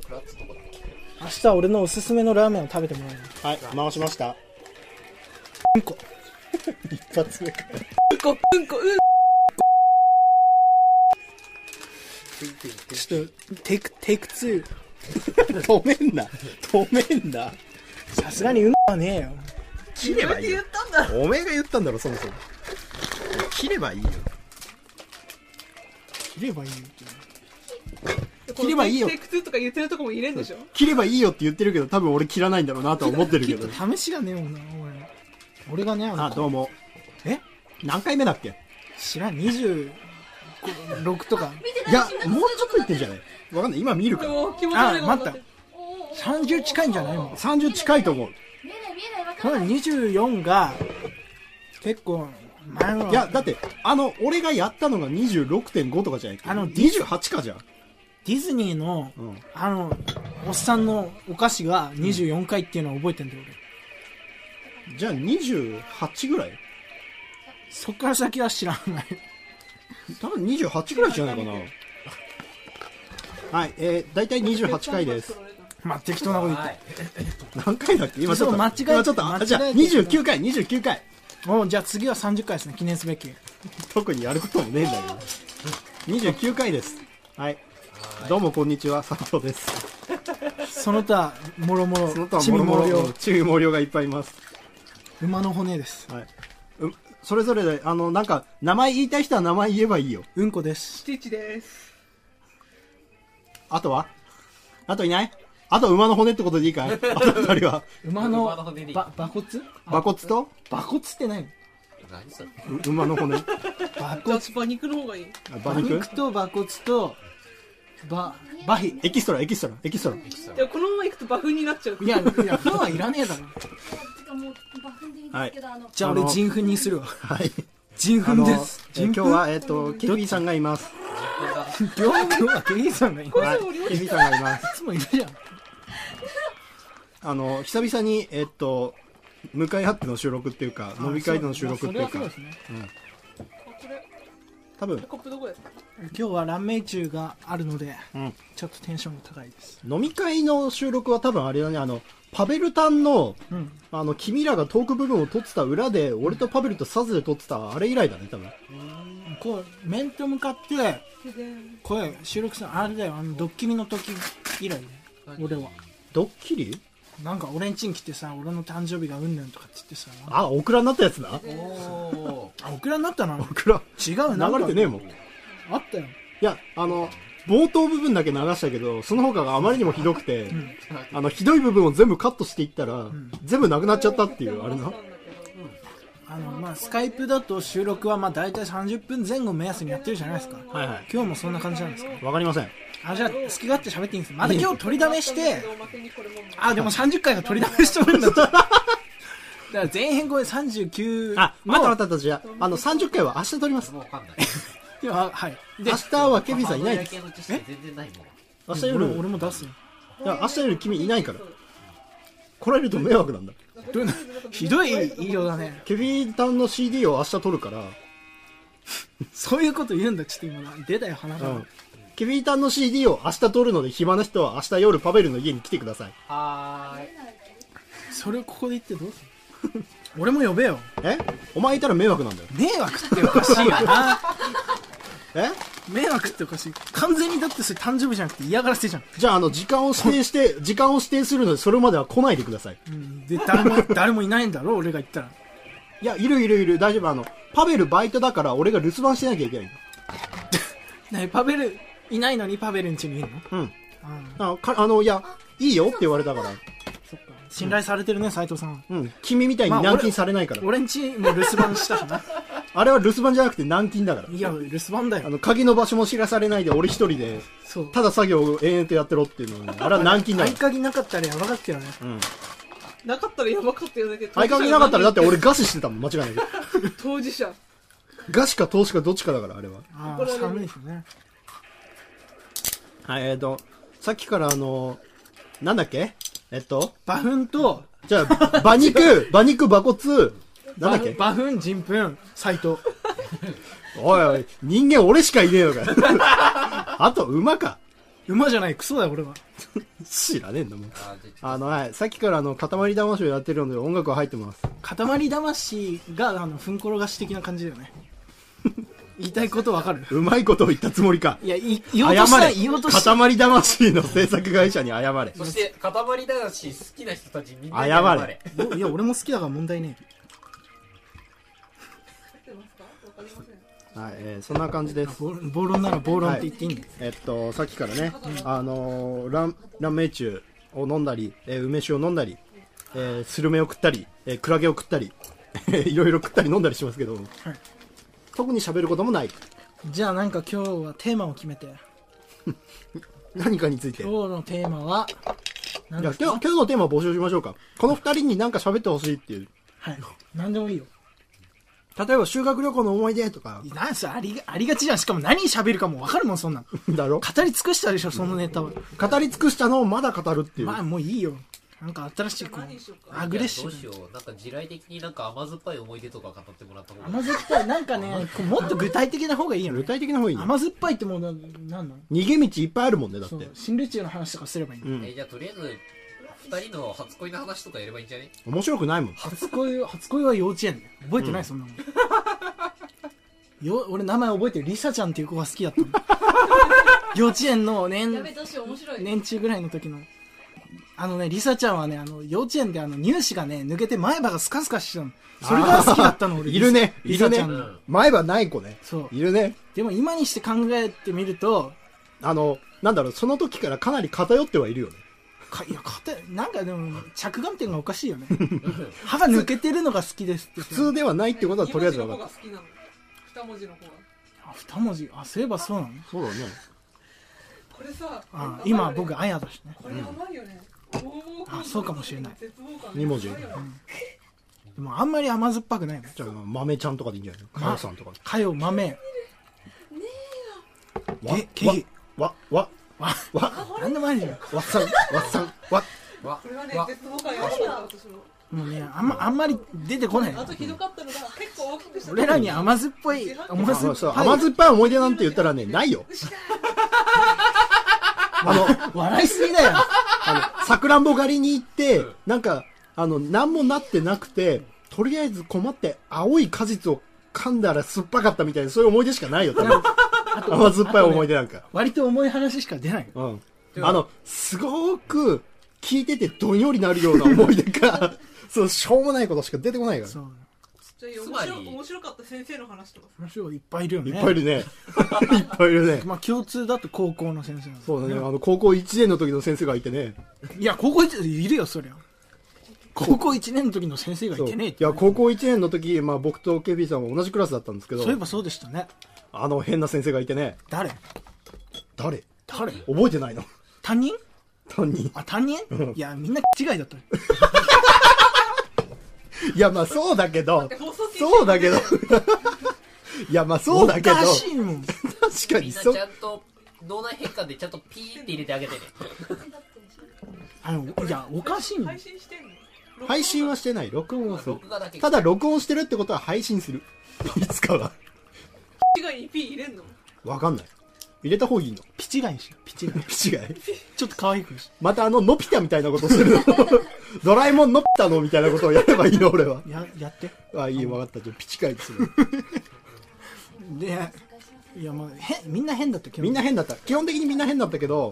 フラッツとかだっけ。 明日俺のおすすめのラーメンを食べてもらえる。 はい、回しました。 うんこ一発目か。 ちょっとテイク2。 止めんな。 さすがにうんこはねえよ。 切ればいいよ。おめえが言ったんだろ、そもそも。切ればいいよ。 切ればいいよって切ればいいよテイク2とか言ってるとこも入れんでしょ。 切ればいいよって言ってるけど、多分俺切らないんだろうなとは思ってるけど。 試しがねえもんな、俺がね。 あ、どうも。何回目だっけ。 知らん。26とか。 いや、もうちょっと言ってんじゃない。わかんない、今見るから。 あ、待った。30近いんじゃないもん。 30近いと思う。 この24が結構前の。 いや、だって俺がやったのが 26.5 とかじゃないか。28かじゃん。 ディズニーの、おっさんのお菓子が24回っていうのを覚えてんだよ俺。じゃあ28ぐらい。 そっから先は知らない。 多分28ぐらいじゃないかな。はい、だいたい28回です。 まあ、適当なこと言って。 何回だっけ今ちょっと。 間違えじゃあ29回。 じゃあ次は30回ですね、記念すべき。 特にやることもねえんだけど。29回です。はい。どうもこんにちは、斉藤です。 その他、もろもろ、 ちみもりょうがいっぱいいます。 馬の骨です。 はい。それぞれで、なんか、名前言いたい人は名前言えばいいよ。 うんこです。 スティッチです。 あといない？あと馬の骨ってことでいいかい？あと2人は。 馬の馬骨？ 馬骨と？ 馬骨って何？ 何それ？ 馬の骨。 馬肉の方がいい。 馬肉と馬骨と馬皮。 エキストラ。 いや、このままいくと馬糞になっちゃう。 いや、糞はいらねえだろ。 はい。 じゃあ俺人糞にするわ。 はい。 人糞です。 今日はケフィーさんがいます。 今日はケフィーさんがいます。 はい。ケフィーさんがいます。 いつもいるじゃん。久々に向かい合っての収録っていうか飲み会での収録っていうか。多分コップどこですか？ 今日はランメイ中があるので、ちょっとテンションが高いです。 飲み会の収録は多分あれだね、パベルタンの、君らがトーク部分を撮ってた裏で、俺とパベルとサズで撮ってたあれ以来だね、多分。 こう、面と向かって、これ、収録したあれだよ、ドッキリの時以来ね、俺は。 ドッキリ？ なんか俺ん家に来てさ、俺の誕生日がうんぬんとかって言ってさ。 あ、オクラになったやつな。 あ、オクラになったな。 オクラ。 違うな。 流れてねえもん。 あったよ。 いや、冒頭部分だけ流したけど、その他があまりにもひどくて、ひどい部分を全部カットしていったら、全部なくなっちゃったっていう、あれな。 まあ、スカイプだと収録はまあ大体30分前後目安にやってるじゃないですか。 はいはい。 今日もそんな感じなんですか？ わかりません。 じゃあ、好き勝手喋っていいんですよ。まだ今日取りだめして、でも30回が取りだめしとるんだって。だから前編後で39。 待った、じゃあ、30回は明日撮ります。 もうわかんない。 いや、はい。 明日はケビンさんいないです。 全然ないもん。 明日夜、 俺も出すよ。 いや、明日夜君いないから。来られると迷惑なんだ。 ひどい言いようだね。 ケビンタンの CD を明日撮るから。 そういうこと言うんだ、ちょっと今出たよ、話が。 ケビンタンの CD を明日撮るので暇な人は明日夜パベルの家に来てください。 はーい。 それをここで言ってどうする？俺も呼べよ。 お前いたら迷惑なんだよ。 迷惑っておかしいよな。迷惑っておかしい。完全にだってそれ誕生日じゃなくて嫌がらせじゃん。 じゃあ時間を指定するのでそれまでは来ないでください。 で誰もいないんだろ俺が言ったら。 いや、いる大丈夫。パベルバイトだから俺が留守番しなきゃいけないの。パベルいないのにパベルん家にいるの？いや、いいよって言われたから。 そっか。信頼されてるね、斉藤さん。 君みたいに軟禁されないから。 俺ん家も留守番したしな。 あれは留守番じゃなくて軟禁だから。 いや、留守番だよ。 鍵の場所も知らされないで俺一人で、ただ作業を延々とやってろっていうの。あれは軟禁だよ。 合鍵なかったらやばかったよね。 なかったらやばかったよね。 合鍵なかったらだって俺餓死してたもん、間違いないけど。 当事者。 餓死か投資かどっちかだから、あれは。 寒いですね。 はい、さっきからなんだっけ？ 馬糞と、 じゃあ、馬肉、馬骨、なんだっけ？ 馬糞、人糞、斉藤。 おい、人間俺しかいねえのかよ。あと、馬か。 馬じゃない、クソだよ、俺は。 知らねえんだもん。 あ、じゃあはい。さっきから塊魂をやってるので音楽は入ってます。 塊魂が、ふんころがし的な感じだよね。言いたいことわかる？ うまいことを言ったつもりか。 いや、言おうとした、言おうとした。 塊魂の制作会社に謝れ。 そして塊魂好きな人たちみんなに謝れ。 いや、俺も好きだから問題ね出てますか？わかりません。 はい、そんな感じです。 暴論なら暴論って言っていいんだよ。 さっきからね、ランメイチュを飲んだり、梅酒を飲んだり、スルメを食ったり、クラゲを食ったり、いろいろ食ったり飲んだりしますけど、はい、特に喋ることもない。 じゃあなんか今日はテーマを決めて。 何かについて。 今日のテーマは、 今日のテーマを募集しましょうか。この二人に何か喋ってほしいっていう。 はい。何でもいいよ。 例えば修学旅行の思い出とか。 なんすありがちじゃん。しかも何喋るかも分かるもん、そんなの。 だろ？ 語り尽くしたでしょ、そのネタは。 語り尽くしたのをまだ語るっていう。 まあもういいよ。なんか新しいこうアグレッシブ。 どうしよう。なんか地雷的になんか甘酸っぱい思い出とか語ってもらった方が。 甘酸っぱい、なんかね、もっと具体的な方がいいよね。 具体的な方がいいね。 甘酸っぱいってもうなんの？ 逃げ道いっぱいあるもんね、だって。 新ルチューの話とかすればいいの。 じゃあとりあえず、二人の初恋の話とかやればいいんじゃね？ 面白くないもん。 初恋は幼稚園で。覚えてない、そんなの。俺名前覚えてる。リサちゃんっていう子が好きだったの。幼稚園の年中ぐらいの時の。リサちゃんはね、幼稚園で乳歯がね、抜けて前歯がスカスカしてたの。それが好きだったの、俺。 いるね。 リサちゃんの。 前歯ない子ね。 そう。 いるね。 でも今にして考えてみると、 なんだろう、その時からかなり偏ってはいるよね。 いや、なんかでも、着眼点がおかしいよね。歯が抜けてるのが好きですって。 普通ではないってことはとりあえず分かった。 二文字の方が。 二文字。そういえばそうなの？ そうだね。 これさ、 今僕、あやだしね。 これやばいよね。 そうかもしれない。 二文字。 でもあんまり甘酸っぱくないの。 じゃあ、豆ちゃんとかでいいんじゃないの？かよさんとか。 かよ、豆。ねえ。 ケなんでもあるじゃん。 わっさん。 これはね、絶望感やばかった、私も。 もうね、あんまり出てこない。 あとひどかったのが、結構大きくした。 俺らに甘酸っぱい、 甘酸っぱい思い出なんて言ったらね、ないよ。 笑いすぎだよ。 さくらんぼ狩りに行って、なんか、なんもなってなくて、とりあえず困って青い果実を噛んだら酸っぱかったみたいな、そういう思い出しかないよ、多分。甘酸っぱい思い出なんか。 割と重い話しか出ない。 すごく聞いててどんよりなるような思い出か、そう、しょうもないことしか出てこないから。 そう。 じゃあ面白かった先生の話とか。 面白いいっぱいいるよね。 いっぱいいるね。いっぱいいるね。 まあ共通だと高校の先生なんです。 そうだね。高校1年の時の先生がいてね。 いや、高校1年いるよ、そりゃ。高校1年の時の先生がいてねえって。 いや、高校1年の時、まあ僕とケビーさんは同じクラスだったんですけど。 そういえばそうでしたね。 変な先生がいてね。 誰覚えてないの？ 担任？ 担任いや、みんな違いだった。 いや、まあそうだけど。いや、まあそうだけど。 おかしいもん。 確かにそう。みんなちゃんと、脳内変換でちゃんとピーって入れてあげてね。 いや、おかしいもん。 配信してんの？ 配信はしてない。録音はする。 録画だけ。 ただ録音してるってことは配信する。いつかは。 違いに P 入れんの？ わかんない。入れた方がいいの？ ピチガイにしよう。ピチガイ。ちょっと可愛くし。 またのピタみたいなことするの。ドラえもんのピタのみたいなことをやればいいの俺は。 やって。 いい、わかった。じゃピチガイする。 で、いや、まあ、みんな変だった。 みんな変だった。基本的にみんな変だったけど、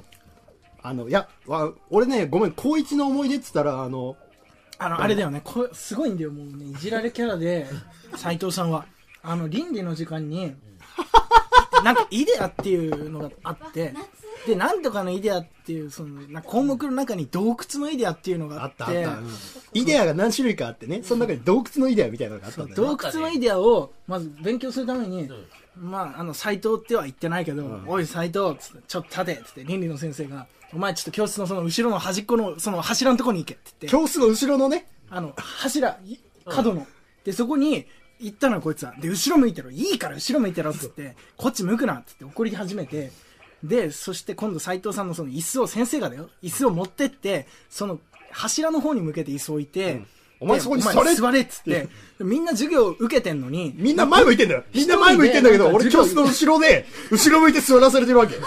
俺ね、ごめん、高一の思い出って言ったら、 あれだよね、すごいんだよ、もうね、いじられキャラで、斉藤さんは。倫理の時間に、なんかイデアっていうのがあって、で、なんとかのイデアっていう、項目の中に洞窟のイデアっていうのがあって、 イデアが何種類かあってね、その中に洞窟のイデアみたいなのがあったんだよね。 洞窟のイデアを、まず勉強するために、まあ、斉藤っては言ってないけど、おい、斉藤、つって、ちょっと立て、つって、倫理の先生が、お前ちょっと教室のその後ろの端っこの、その柱のとこに行けって言って。 教室の後ろのね、 角の。で、そこに、行ったのよ、こいつは。で、後ろ向いてろ。いいから後ろ向いてろ、つって、こっち向くな、つって怒り始めて、で、そして今度斉藤さんのその椅子を、先生がだよ、椅子を持ってって、その柱の方に向けて椅子を置いて、 お前そこに座れっつって、みんな授業を受けてんのに、 みんな前向いてんだよ。みんな前向いてんだけど、俺教室の後ろで、後ろ向いて座らされてるわけ。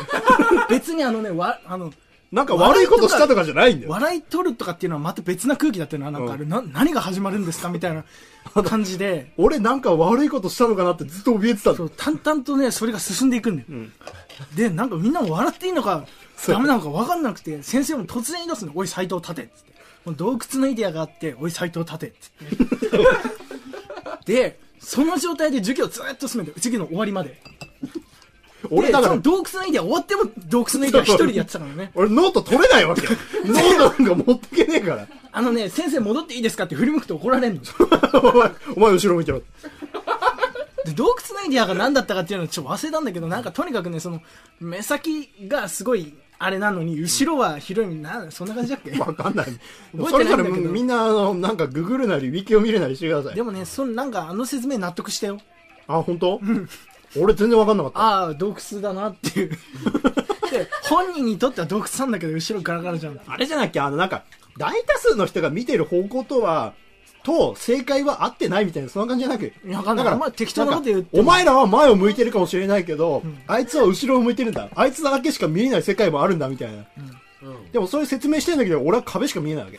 別になんか悪いことしたとかじゃないんだよ。 笑い取るとかっていうのはまた別な空気だったよな。なんかあれ、何が始まるんですかみたいな感じで。 俺なんか悪いことしたのかなってずっと怯えてたんだ。 そう、淡々とね、それが進んでいくんだよ。で、なんかみんなも笑っていいのか、ダメなのか分かんなくて、先生も突然言い出すの。おい、斎藤立てっつって。洞窟のイデアがあって、おい、斎藤立てっつって。で、その状態で授業ずっと進めて、授業の終わりまで。 俺だから、 その洞窟のイデア終わっても洞窟のイデア一人でやってたからね。 俺ノート取れないわけよ。ノートなんか持ってけねえから。 先生戻っていいですかって振り向くと怒られんの。 お前後ろ向いてろ。 で、洞窟のイデアが何だったかっていうのはちょっと忘れたんだけど、なんかとにかくね、目先がすごい、あれなのに、後ろは広い、そんな感じだっけ？ わかんない。 覚えてないんだけどそれぞれみんな、なんかググるなり、ウィキを見るなりしてください。 でもね、なんか説明納得したよ。 あ、本当？俺全然わかんなかった。 ああ、洞窟だなっていう。で、本人にとっては洞窟なんだけど、後ろガラガラじゃん。 あれじゃなきゃ、なんか、大多数の人が見てる方向と正解は合ってないみたいな、そんな感じじゃなく。 わかんない。だから適当なこと言って。 お前らは前を向いてるかもしれないけど、あいつは後ろを向いてるんだ。あいつだけしか見えない世界もあるんだ、みたいな。でもそういう説明してんだけど、俺は壁しか見えないわけ。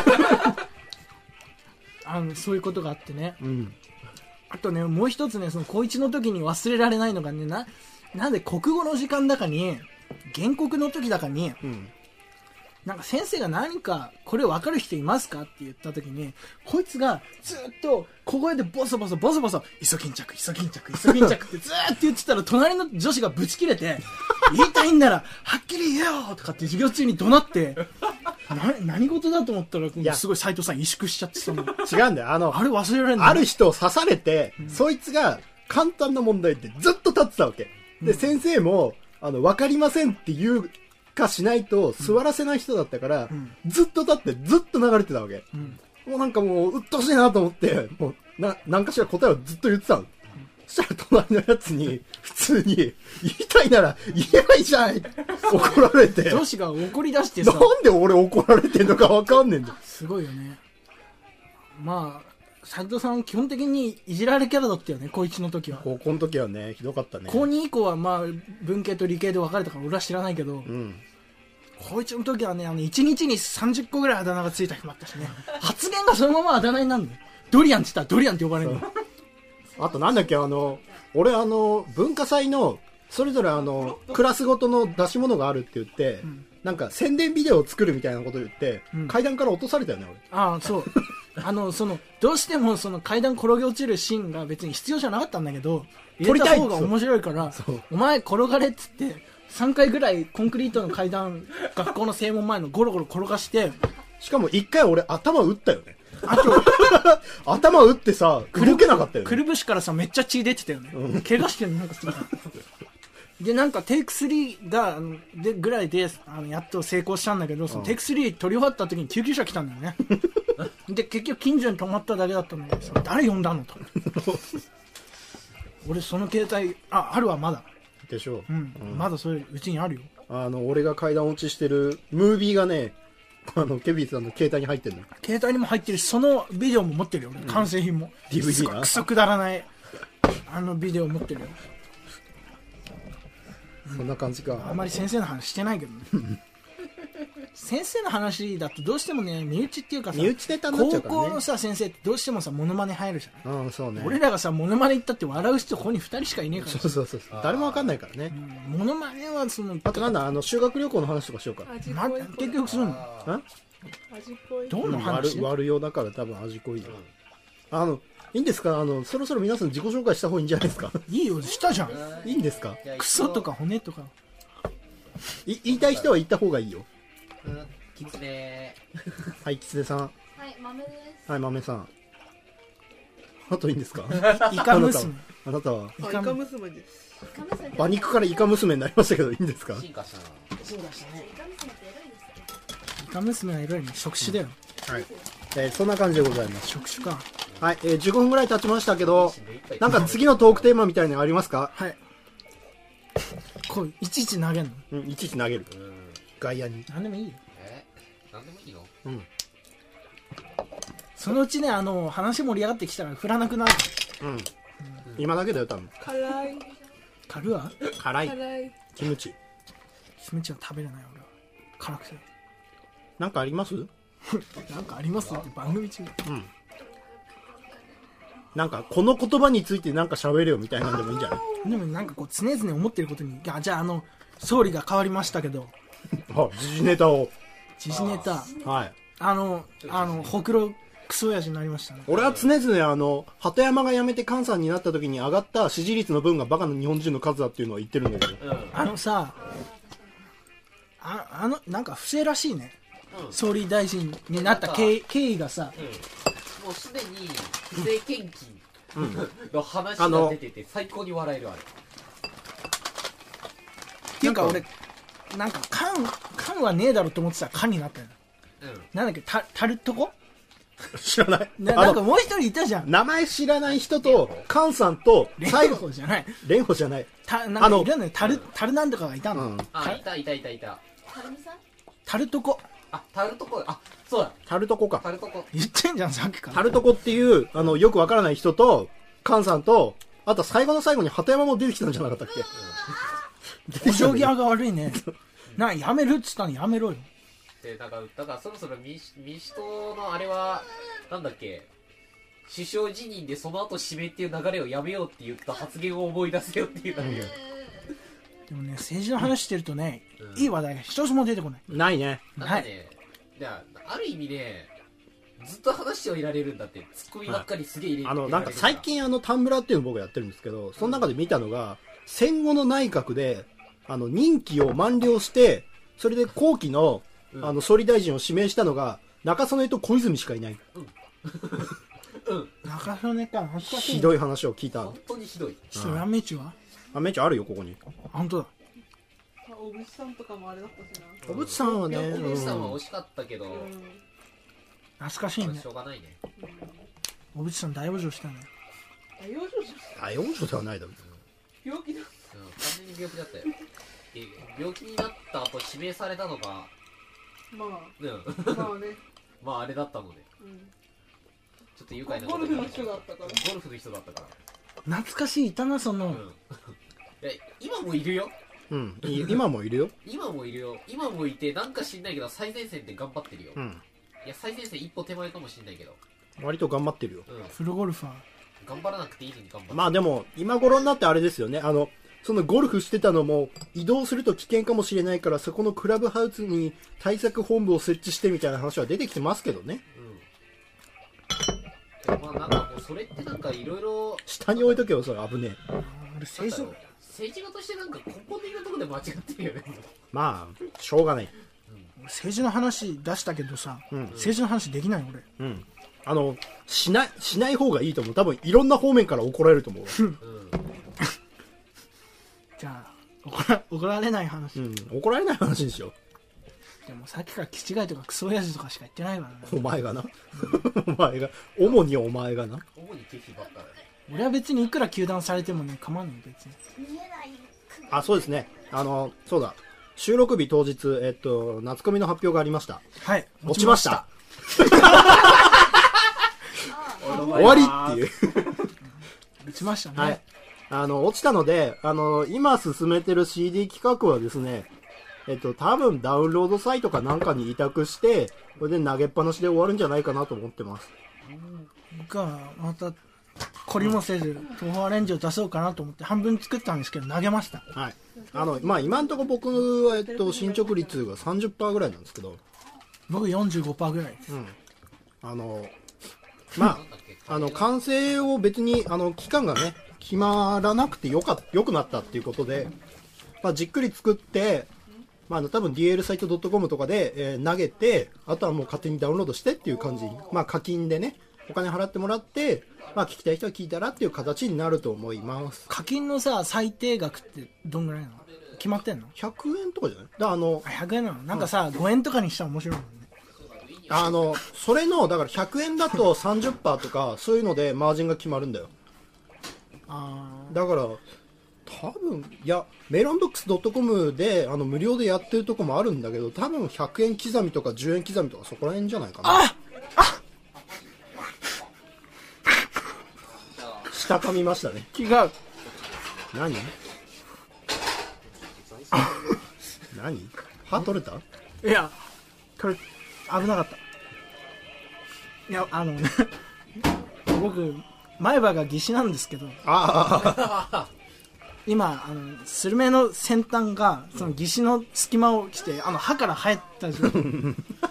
そういうことがあってね。あとね、もう一つね、高一の時に忘れられないのがね、なんで国語の時間だかに、原告の時だかに、なんか先生が何かこれ分かる人いますかって言った時に、こいつがずっと小声でボソボソイソギンチャクってずーっと言ってたら、隣の女子がブチ切れて、言いたいんならはっきり言えよとかって授業中に怒鳴って、何事だと思ったら、すごい斉藤さん萎縮しちゃってたの。 違うんだよ。あれ忘れられない。 ある人を刺されて、そいつが簡単な問題ってずっと立ってたわけ。で、先生も、わかりませんって言うかしないと座らせない人だったから、ずっと立ってずっと流れてたわけ。もうなんかもう、鬱陶しいなと思って、もう、何かしら答えをずっと言ってたの。そしたら隣のやつに、普通に、言いたいなら言えばいいじゃん怒られて。 女子が怒り出してさ。 なんで俺怒られてんのかわかんねえんだよ。 すごいよね。まあ、斉藤さん基本的にいじられキャラだったよね、高1の時は。 高校の時はね、ひどかったね。 高2以降はまあ、文系と理系で分かれたから俺は知らないけど、高1の時はね、1日に30個ぐらいあだ名がついた日もあったしね。発言がそのままあだ名になるのよ。ドリアンって言ったらドリアンって呼ばれるの。 あとなんだっけ、俺文化祭の、それぞれクラスごとの出し物があるって言って、なんか宣伝ビデオを作るみたいなこと言って、階段から落とされたよね、俺。 ああ、そう。どうしても階段転げ落ちるシーンが別に必要じゃなかったんだけど、入れた方が面白いから、お前転がれっつって、3回ぐらいコンクリートの階段、学校の正門前のゴロゴロ転がして、 しかも1回俺頭打ったよね。頭打ってさ、動けなかったよね。 くるぶしからさ、めっちゃ血出てたよね。怪我してるのなんかすごい。で、なんかテイク3が、ぐらいで、やっと成功したんだけど、そのテイク3取り終わった時に救急車来たんだよね。で、結局近所に泊まっただけだったんだけど、誰呼んだのと。俺その携帯、あるわ、まだ。 でしょう。 まだそれ、うちにあるよ。 俺が階段落ちしてるムービーがね、ケビンさんの携帯に入ってるの。 携帯にも入ってるし、そのビデオも持ってるよ、俺。完成品も。 DVD な。 クソくだらない、ビデオ持ってるよ。 そんな感じか。 あんまり先生の話してないけどね。先生の話だとどうしてもね、身内っていうかさ、 身内ネタになっちゃうからね。 高校のさ、先生ってどうしてもさ、モノマネ入るじゃん。 そうね。 俺らがさ、モノマネ言ったって笑う人ここに2人しかいねえから。 そう。誰もわかんないからね。 モノマネはあとなんだ、修学旅行の話とかしようか。 結局するの？どんな話？ 悪用だから多分味濃いよ。いいんですか？そろそろ皆さん自己紹介した方がいいんじゃないですか？ いいよ、したじゃん。 いいんですか？ クソとか骨とか。 言いたい人は言った方がいいよ。 キツネはい、キツネさん。 はい、豆です。 はい、豆さん。あといいんですか？ イカ娘。 あなたはイカ娘です。 馬肉からイカ娘になりましたけど、いいんですか？ 進化したな。 そうだしたね。イカ娘はエロいね。触手だよ。 はい。そんな感じでございます。 触手か。 はい、15分ぐらい経ちましたけど、なんか次のトークテーマみたいなのありますか？ はい。こう、いちいち投げんの？ いちいち投げる。外野に。 なんでもいいよ。 なんでもいいの？ そのうちね、話盛り上がってきたら振らなくなる。 今だけだよ、多分。 辛い。 軽わ？ 辛い。 辛い。 キムチ。 キツネちゃん食べれない俺は辛くて。 なんかあります？ なんかありますって番組中。 なんかこの言葉についてなんか喋れよみたいなんでもいいんじゃない？ でもなんかこう常々思ってることに、じゃあ総理が変わりましたけど、 時事ネタを。 時事ネタ、 はい。 ほくろクソ親父になりましたね。 俺は常々鳩山が辞めて菅さんになった時に上がった支持率の分がバカな日本人の数だっていうのは言ってるんだけど。 さ、なんか不正らしいね。総理大臣になった経緯がさ、 もうすでに不正献金の話が出てて最高に笑えるあれ。 っていうか俺なんか缶はねえだろって思ってたら缶になったよ。なんだっけ、タルトコ？ 知らない。 なんかもう一人いたじゃん。 名前知らない人と菅さんと蓮舫じゃない。 蓮舫じゃない。 なんかいるのよ。タルなんとかがいたの。 いた。 タルトコ。 タルトコ。そうだ。 タルトコか。 タルトコ。 言ってんじゃんさっきから。 タルトコっていうよくわからない人と菅さんと、あと最後の最後に鳩山も出てきたんじゃなかったっけ？ お将棋が悪いね。やめるっつったのやめろよ。 だからそろそろ民主党のあれはなんだっけ、首相辞任でその後指名っていう流れをやめようって言った発言を思い出せよっていうだけ。 でもね、政治の話してるとね、いい話題が一つも出てこない。 ないね。 なんかね、ある意味ね、ずっと話してはいられるんだって。ツッコミばっかりすげえ入れてなんか最近タンブラーっていうのを僕やってるんですけど、その中で見たのが、戦後の内閣で任期を満了して、それで後期の総理大臣を指名したのが中曽根と小泉しかいない。 中曽根か、恥ずかしい。 ひどい話を聞いた。 本当にひどい。 ラーメンチは？ ラーメンチあるよここに。 本当だ。 小渕さんとかもあれだったしな。 小渕さんはね、 小渕さんは惜しかったけど、 懐かしいね。 しょうがないね。 小渕さん大往生したね。 大往生ではないだろ。 病気だ。完全に病気だったよ。病気になった後指名されたのがまあね。 まああれだったので、ちょっと愉快なゴルフの人だったから。 ゴルフの人だったから。 懐かしい、いたなその。 今もいるよ。 今もいるよ。 今もいて、なんか知んないけど最前線で頑張ってるよ。いや最前線一歩手前かもしんないけど。 割と頑張ってるよ。 プロゴルファー。 頑張らなくていいのに頑張ってる。 まあでも今頃になってあれですよね。そのゴルフしてたのも移動すると危険かもしれないから、そこのクラブハウスに対策本部を設置してみたいな話は出てきてますけどね。 まあなんかもうそれってなんかいろいろ下に置いとけよ、それ危ねえ。 政治家としてなんか根本的なところで間違ってるよね。 まあしょうがない。 政治の話出したけどさ、政治の話できない俺。 しない方がいいと思う。多分いろんな方面から怒られると思う。 じゃあ怒られない話。 怒られない話にしよう。でもさっきから気違いとかクソ親父とかしか言ってないからね。 お前がな。主にお前がな。 主にケヒばっかり。 俺は別にいくら糾弾されてもね、構わない別に。 そうですね。そうだ。収録日当日、夏コミの発表がありました。 はい。 落ちました。終わりっていう。 落ちましたね。 はい。落ちたので、今進めてる CD 企画はですね、多分ダウンロードサイトかなんかに委託して、これで投げっぱなしで終わるんじゃないかなと思ってます。 また、懲りもせず、東宝アレンジを出そうかなと思って半分作ったんですけど、投げました。 はい。今んとこ僕は、進捗率が 30% ぐらいなんですけど。 僕 45% ぐらいです。 完成を別に、期間がね、決まらなくて良くなったっていうことで、じっくり作って、多分 DL サイト .com とかで、投げて、あとはもう勝手にダウンロードしてっていう感じ。課金でね、お金払ってもらって、聞きたい人は聞いたらっていう形になると思います。 課金のさ、最低額ってどんぐらいなの？決まってんの？ 100 円とかじゃない 100円なの？なんかさ、5円とかにしたら面白いもんね。 それの、だから100円だと 30% とか、そういうのでマージンが決まるんだよ。だから、多分、メロンブックス .com で、無料でやってるとこもあるんだけど、多分100円刻みとか10円刻みとかそこら辺じゃないかな。下噛みましたね。 違う。 何何？歯取れた？ いやこれ危なかった。いや僕前歯が義歯なんですけど、今スルメの先端がその義歯の隙間を来て歯から生えた状態危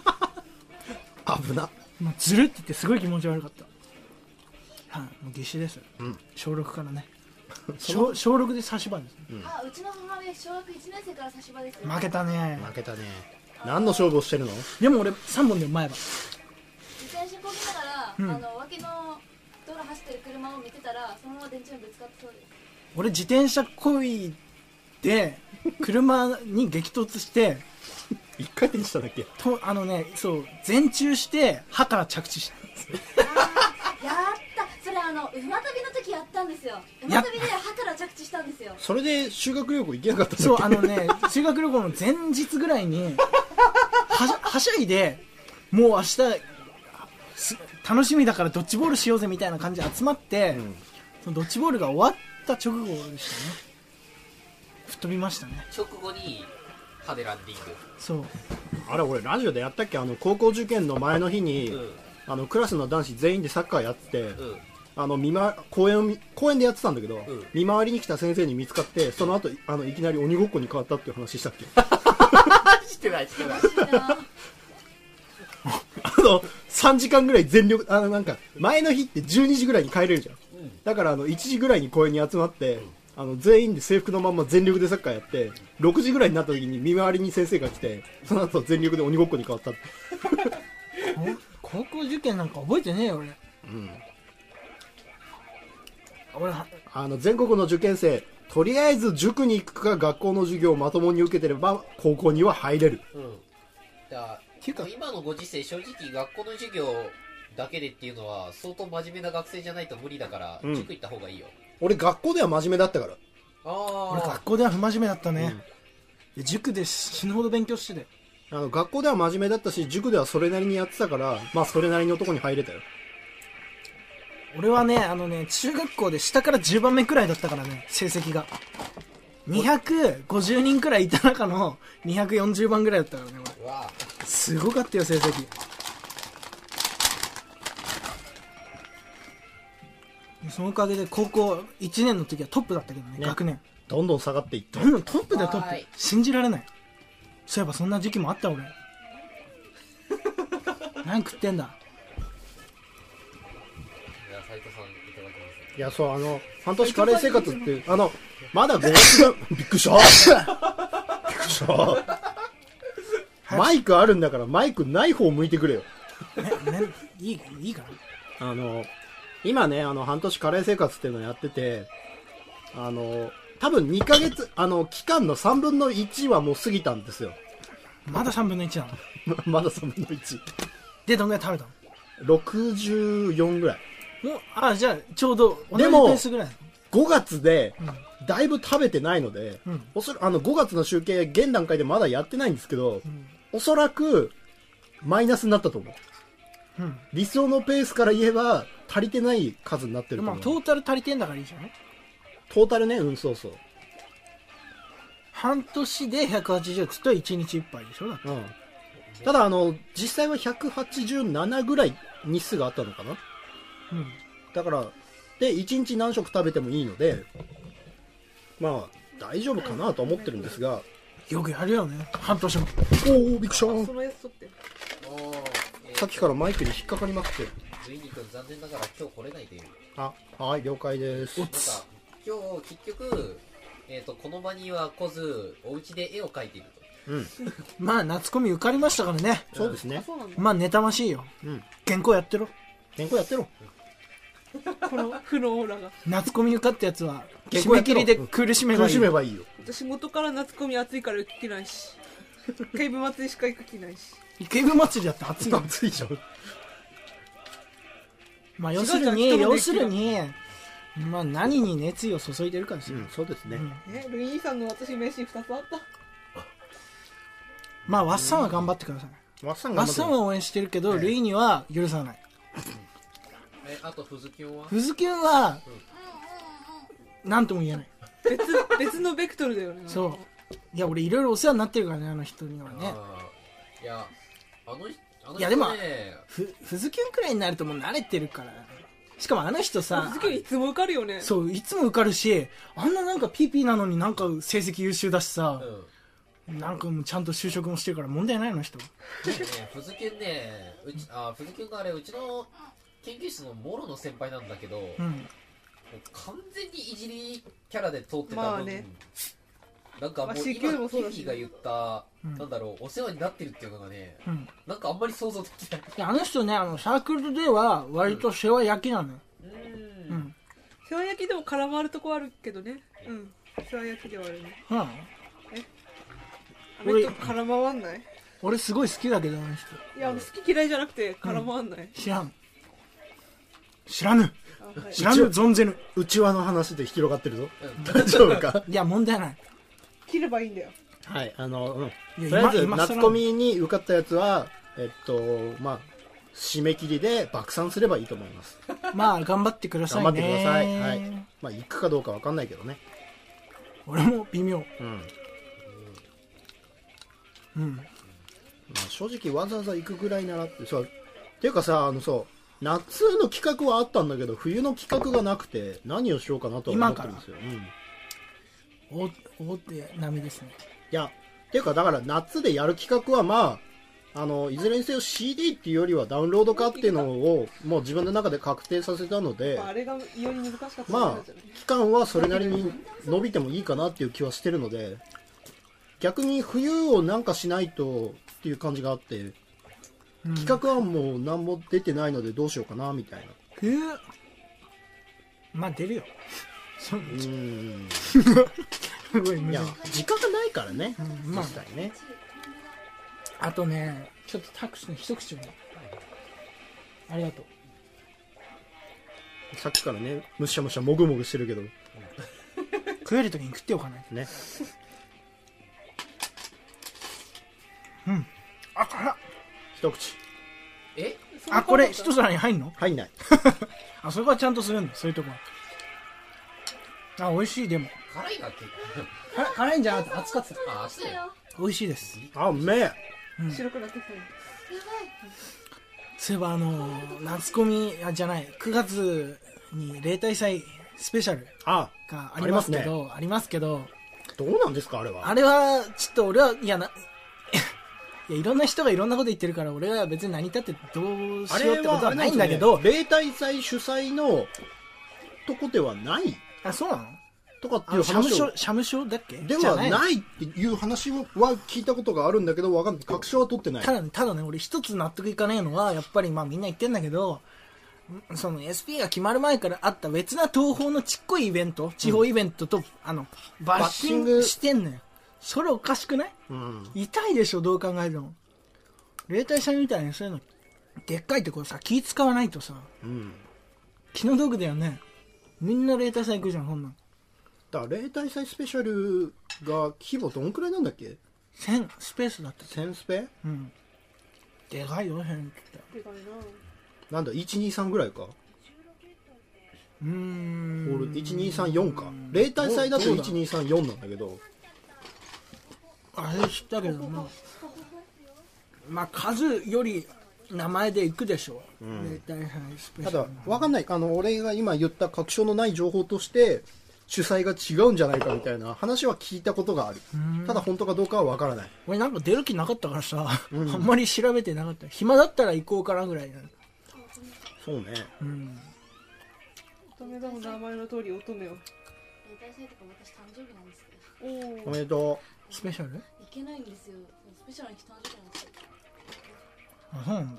な。 もうずるって言ってすごい気持ち悪かった。はい、もう義歯です、小6からね。小6で差し歯です、 うちの母親小学1年生から差し歯ですよ。 負けたね。 何の勝負をしてるの？ でも俺3本で前歯。 自転車こぎながら、脇の道路走ってる車を見てたらそのまま電柱にぶつかってそうです。 俺自転車こいで車に激突して一回転しただっけ？ とそう前中して歯から着地した。 やったそれ馬旅の時やったんですよ。馬旅で歯から着地したんですよ。 それで修学旅行行けなかったんだっけ？ そう修学旅行の前日ぐらいにはしゃいでもう明日楽しみだからドッジボールしようぜみたいな感じで集まって、そのドッジボールが終わった直後でしたね。吹っ飛びましたね。 直後に歯でランディング。 そう。 あれ俺ラジオでやったっけ？高校受験の前の日に、クラスの男子全員でサッカーやってて、公園でやってたんだけど、見回りに来た先生に見つかって、その後いきなり鬼ごっこに変わったっていう話したっけ？ してない 3時間ぐらい全力、なんか前の日って12時ぐらいに帰れるじゃん、だから1時ぐらいに公園に集まって、全員で制服のまんま全力でサッカーやって、6時ぐらいになった時に見回りに先生が来て、その後全力で鬼ごっこに変わったって。 高校受験なんか覚えてねえよ俺。 全国の受験生、とりあえず塾に行くか学校の授業をまともに受けてれば高校には入れる。 今のご時世、正直学校の授業だけでっていうのは相当真面目な学生じゃないと無理だから、塾行った方がいいよ。 俺学校では真面目だったから。 俺学校では不真面目だったね、塾で死ぬほど勉強してて、 学校では真面目だったし、塾ではそれなりにやってたから、まあそれなりのとこに入れたよ。 俺はね中学校で下から10番目くらいだったからね、成績が250人くらいいた中の240番くらいだったからね。俺すごかったよ成績。そのおかげで高校1年の時はトップだったけどね、学年どんどん下がっていった。 トップでトップ、信じられない。そういえばそんな時期もあった俺。何食ってんだ。 斉藤さんいただきます。 いやそう半年カレー生活ってまだ5月がびっくりしたマイクあるんだからマイクない方向いてくれよ。 いいかな。 今ね半年カレー生活っていうのをやってて、多分2ヶ月期間の3分の1はもう過ぎたんですよ。 まだ3分の1なの？ まだ3分の1 でどんぐらい食べたの？64ぐらい。 じゃあちょうど同じペースぐらい。 5月でだいぶ食べてないので、5月の集計現段階でまだやってないんですけど、おそらくマイナスになったと思う、理想のペースから言えば足りてない数になってると思う。 トータル足りてんだからいいじゃん。 トータルね、そうそう。 半年で180つと1日1杯でしょだって、 ただ実際は187ぐらい日数があったのかな、だからで1日何食食べてもいいので、まあ大丈夫かなと思ってるんですが、 よくやるよね半年も。 おおびっくりした。 そのやつ取ってさっきからマイクに引っかかりまくって。 ルイニ君残念ながら今日来れないという。 はい了解です。 なんか今日結局この場には来ずお家で絵を描いていると。 まあ夏コミ受かりましたからね。 そうですね。 まあ妬ましいよ。原稿やってろ。 この負のオーラが。 夏コミ受かったやつは締め切りで苦しめばいいよ。 私元から夏コミ暑いから行く気ないし、海部祭りしか行く気ないし。 池部祭りだって暑いの。 暑いじゃん。 まあ要するにまあ何に熱意を注いでるかですよ。 そうですね。 ルイーさんの私名刺2つあった。 まあワッサンは頑張ってください。ワッサンは応援してるけど、ルイには許さない。 あとフズキュンは？ フズキュンは何とも言えない。 別のベクトルだよね。 そう。 いや俺いろいろお世話になってるからね、あの人にはね。 いやあの人ね、 いやでもふずきゅんくらいになるともう慣れてるから。しかもあの人さ、 続きいつも受かるよね。 そういつも受かるし、あんななんかピーピーなのになんか成績優秀だしさ、なんかもうちゃんと就職もしてるから問題ないの人。 ふずきゅんね、ふずきゅんがあれうちの研究室のもろの先輩なんだけど、もう完全にいじりキャラで通ってた分、 まあね、 なんかもう今キキが言った、なんだろう、お世話になってるっていうのがね、なんかあんまり想像できない。 いやあの人ね、サークルでは割と世話焼きなのよ。 世話焼きでも絡まるとこあるけどね。世話焼きではあるね。あの人絡まわんない？ 俺すごい好きだけど、あの人。 いや、好き嫌いじゃなくて絡まわんない。 知らぬ存ぜぬ。 うちわの話で広がってるぞ。大丈夫か？ いや問題ない。 切ればいいんだよ。 はい、とりあえず夏コミに受かったやつはまあ締め切りで爆散すればいいと思います。 まあ頑張ってくださいね。 頑張ってください。はい。まあ行くかどうかわかんないけどね。 俺も微妙。 まあ正直わざわざ行くぐらいならってさ、っていうかさ、夏の企画はあったんだけど冬の企画がなくて何をしようかなと思ってるんですよ。 大手並みですね。 いやっていうかだから夏でやる企画はまあいずれにせよ CD っていうよりはダウンロード化っていうのをもう自分の中で確定させたので、 あれが異様に難しかった。 まあ期間はそれなりに伸びてもいいかなっていう気はしてるので、逆に冬をなんかしないとっていう感じがあって、企画はもう何も出てないのでどうしようかなみたいな。 冬まあ出るよ。 いや時間がないからね、実際ね。 あとね、ちょっとタクシーの一口をね。ありがとう。さっきからね、むしゃむしゃもぐもぐしてるけど、 食えるときに食っておかないとね。 あ、辛っ。 一口。 これ一皿に入んの？ 入んない。 そこはちゃんとするんだ、そういうとこは。美味しい。でも辛いな結構。辛いんじゃなくて熱かった。 熱いよ。 美味しいです。 うめえ。 白くなってきたよ。 そういえば夏コミじゃない9月に例大祭スペシャルがありますけど、 どうなんですかあれは。 あれはちょっと俺はいやいろんな人がいろんなこと言ってるから俺は別に何言ったってどうしようってことはないんだけど、 例大祭主催のとこではない。 そうなのとかっていう話を、 社務所だっけではないっていう話は聞いたことがあるんだけど、わかんない。確証は取ってない。 ただね、俺一つ納得いかないのは、やっぱりまあみんな言ってんだけど、その SP が決まる前からあった別な東宝のちっこいイベント、地方イベントと、バッシングしてんのよ。それおかしくない？痛いでしょ、どう考えても。例大祭みたいにそういうの、でっかいところさ、気使わないとさ、気の毒だよね。みんな例大祭行くじゃん、そんなん。 だから例大祭スペシャルが規模どんくらいなんだっけ ？1000スペースだった。 1000スペ？ でかいよ、1000って言ったら。 なんだ、123ぐらいか。俺、1234か。例大祭だと1234なんだけど。 あれ知ったけどな。まあ、数より名前で行くでしょう。例大祭スペシャル。 ただ、わかんない。俺が今言った確証のない情報として、主催が違うんじゃないかみたいな話は聞いたことがある。ただ本当かどうかはわからない。 俺なんか出る気なかったからさ、あんまり調べてなかった。暇だったら行こうかなぐらいな。 そうね。 乙女座も名前の通り乙女を。 例大祭とか私誕生日なんですけど。 おめでとう。スペシャル？ 行けないんですよ。スペシャルの日誕生日なんですよ。 そうなんだ。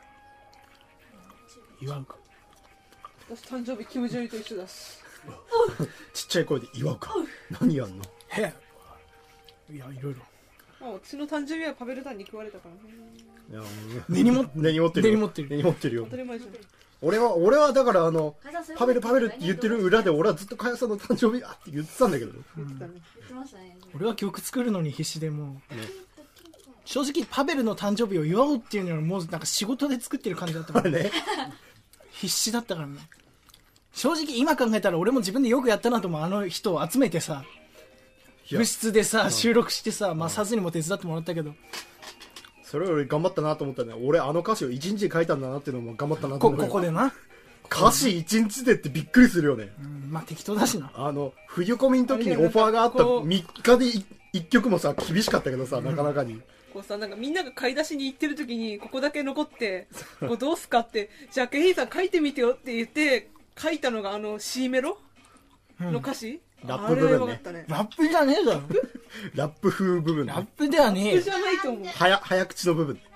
祝うか。 私誕生日キム・ジョンイと一緒だし。 ちっちゃい声で祝うか。何やんの？ いや、いろいろ。 私の誕生日はパベルタンに食われたからね。 根に持ってるよ。 当たり前じゃん。 俺はだからパベルって言ってる裏で俺はずっとかやさんの誕生日って言ってたんだけど。 俺は曲作るのに必死でもう。正直パベルの誕生日を祝おうっていうのはもうなんか仕事で作ってる感じだったからね。必死だったからね。正直今考えたら俺も自分でよくやったなと思う。あの人を集めてさ、 部室でさ、収録してさ、まあさずにも手伝ってもらったけど、 それより頑張ったなと思ったね。俺あの歌詞を1日で書いたんだなっていうのも頑張ったなと思う。 ここでな、 歌詞1日でってびっくりするよね。 まあ適当だしな。 冬コミの時にオファーがあった3日で1曲もさ、厳しかったけどさ、なかなかに。 こうさ、なんかみんなが買い出しに行ってる時にここだけ残ってこうどうすかってじゃあケインさん書いてみてよって言って書いたのがC メロの歌詞、 ラップ部分ねあれよかったね。 ラップじゃねえだろ。 ラップ風部分ね。 ラップではねえよラップじ。ゃないと思う。 早口の部分。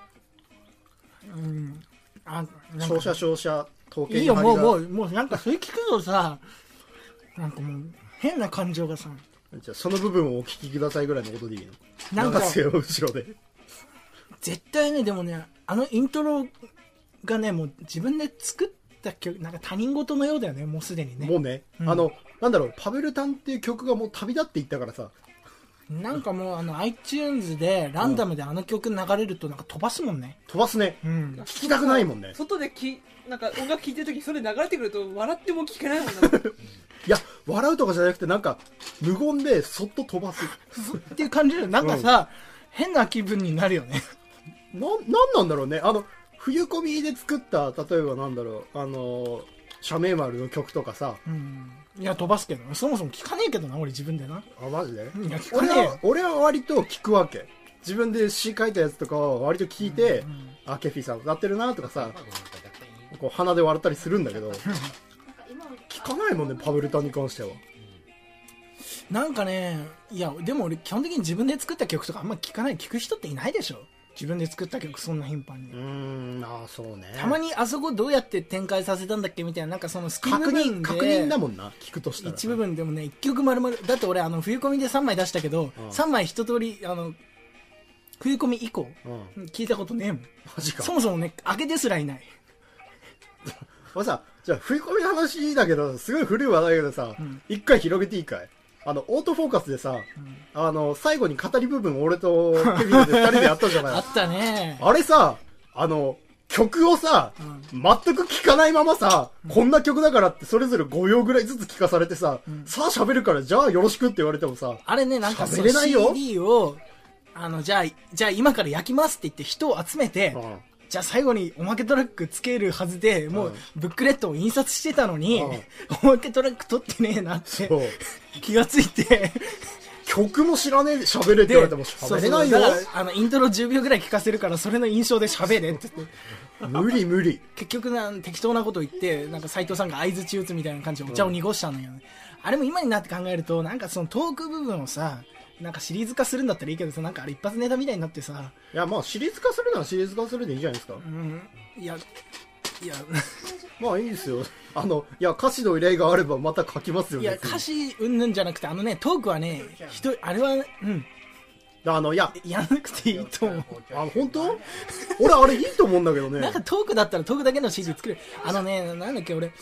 あ、 照射統計いいよ、もう。 うなんかそれ聞くとさ、なんかもう変な感情がさ、 じゃあその部分をお聞きくださいぐらいのことでいいの？ なんか流すよ、後ろで。 絶対ね、でもね、イントロがね、もう自分で作った曲、なんか他人事のようだよね、もうすでにね。 もうね、なんだろう、パベルタンっていう曲がもう旅立っていったからさ、 なんかもうiTunes でランダムであの曲流れるとなんか飛ばすもんね。 飛ばすね。聞きたくないもんね。 外でなんか音楽聴いてる時それ流れてくると笑っても聞けないもんな。 いや、笑うとかじゃなくて、なんか、無言でそっと飛ばす。 っていう感じで、なんかさ、変な気分になるよね。 なんだろうね。冬コミで作った、例えばなんだろう、社名丸の曲とかさ。 いや、飛ばすけど、そもそも聞かねえけどな、俺自分でな。 あ、マジで？ いや、聞かねえよ。 俺は割と聞くわけ。自分で詩書いたやつとかは割と聞いて、あ、ケフィさん歌ってるなとかさ、こう鼻で笑ったりするんだけど、聞かないもんね、パベルタンに関しては。 なんかね、いや、でも俺基本的に自分で作った曲とかあんま聞く人っていないでしょ。自分で作った曲そんな頻繁に。 そうね。 たまにあそこどうやって展開させたんだっけみたいな、なんかそのスキル部分で確認だもんな、聞くとしたら。 一部分でもね、一曲丸々、だって俺冬コミで3枚出したけど、3枚一通り、冬コミ以降、聞いたことねえもん。 マジか。 そもそもね、開けてすらいない。 さ、じゃあ、冬コミの話だけど、すごい古い話題だけどさ、一回広げていいかい？オートフォーカスでさ、最後に語り部分俺とケビンで二人でやったじゃない。 あったね。 あれさ、曲をさ、全く聴かないままさ、こんな曲だからってそれぞれ5秒ぐらいずつ聴かされてさ、さあ喋るからじゃあよろしくって言われてもさ、 あれね、なんか喋れないよ。 CD を、じゃあ今から焼きますって言って人を集めて、じゃあ最後におまけトラックつけるはずで、もうブックレットを印刷してたのに、おまけトラック取ってねえなって気がついて、 曲も知らねえで喋れって言われても喋れないよ。 だからイントロ10秒ぐらい聞かせるからそれの印象で喋れって言って。 無理。 結局適当なこと言って、なんか斉藤さんが相槌打つみたいな感じでお茶を濁したのよね。あれも今になって考えると、なんかそのトーク部分をさ、なんかシリーズ化するんだったらいいけどさ、なんかあれ一発ネタみたいになってさ。 いや、まあシリーズ化するならシリーズ化するでいいじゃないですか。 いや。 まあいいですよ。いや、歌詞の依頼があればまた書きますよね。 いや、歌詞うんぬんじゃなくて、トークはね、あれは、 いや、 やらなくていいと思う。 本当？俺あれいいと思うんだけどね。 なんかトークだったらトークだけの CD 作る。なんだっけ、俺、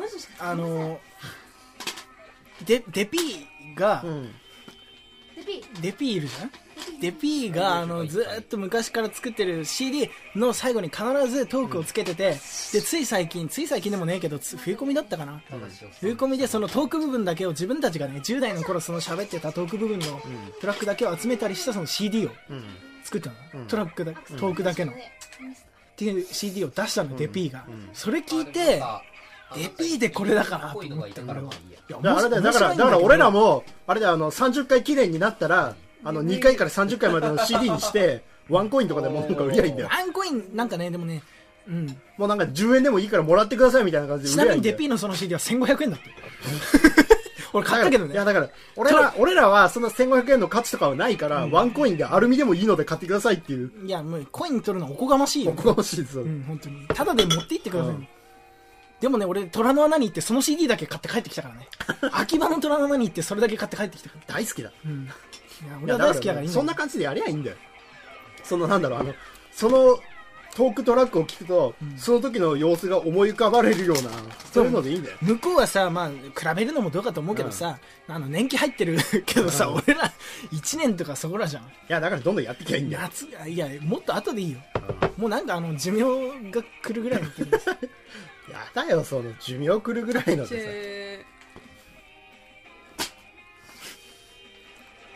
デピーが、デピーいるじゃん？デピーがずーっと昔から作ってる CD の最後に必ずトークをつけてて、でつい最近でもねえけど冬コミだったかな、冬コミでそのトーク部分だけを自分たちがね10代の頃その喋ってたトーク部分のトラックだけを集めたりしたその CD を作ったの、トークだけのっていう CD を出したの、デピーが。それ聞いてデピーでこれだからと思ったから、 だから俺らもあれで30回記念になったら2回から30回までの CD にしてワンコインとかでもなんか売りゃいいんだよ。 ワンコインなんかね、でもね、 もうなんか10円でもいいからもらってくださいみたいな感じで売ちなみにりゃいいんだよ。 デピーのその CD は1500円だって俺買ったけどね。 いやだから俺らはその1500円の価値とかはないから、ワンコインでアルミでもいいので買ってくださいっていう。 いやもうコイン取るのおこがましいよ。 おこがましいですよ。 本当にただで持って行ってください、でもね、俺虎の穴に行ってその CD だけ買って帰ってきたからね秋葉の虎の穴に行ってそれだけ買って帰ってきたから。 大好きだ。 いや俺は大好きだからいいんだよ。 そんな感じでやりゃいいんだよ。なんだろう、そのトークトラックを聞くと、その時の様子が思い浮かばれるような、そういうのでいいんだよ。 向こうはさ、まあ比べるのもどうかと思うけどさ、年季入ってるけどさ、俺ら1年とかそこらじゃん。いやだからどんどんやってきゃいいんだよ。 いやもっと後でいいよ。もうなんか寿命が来るぐらいの時ですやだよ、その寿命来るぐらいのでさ。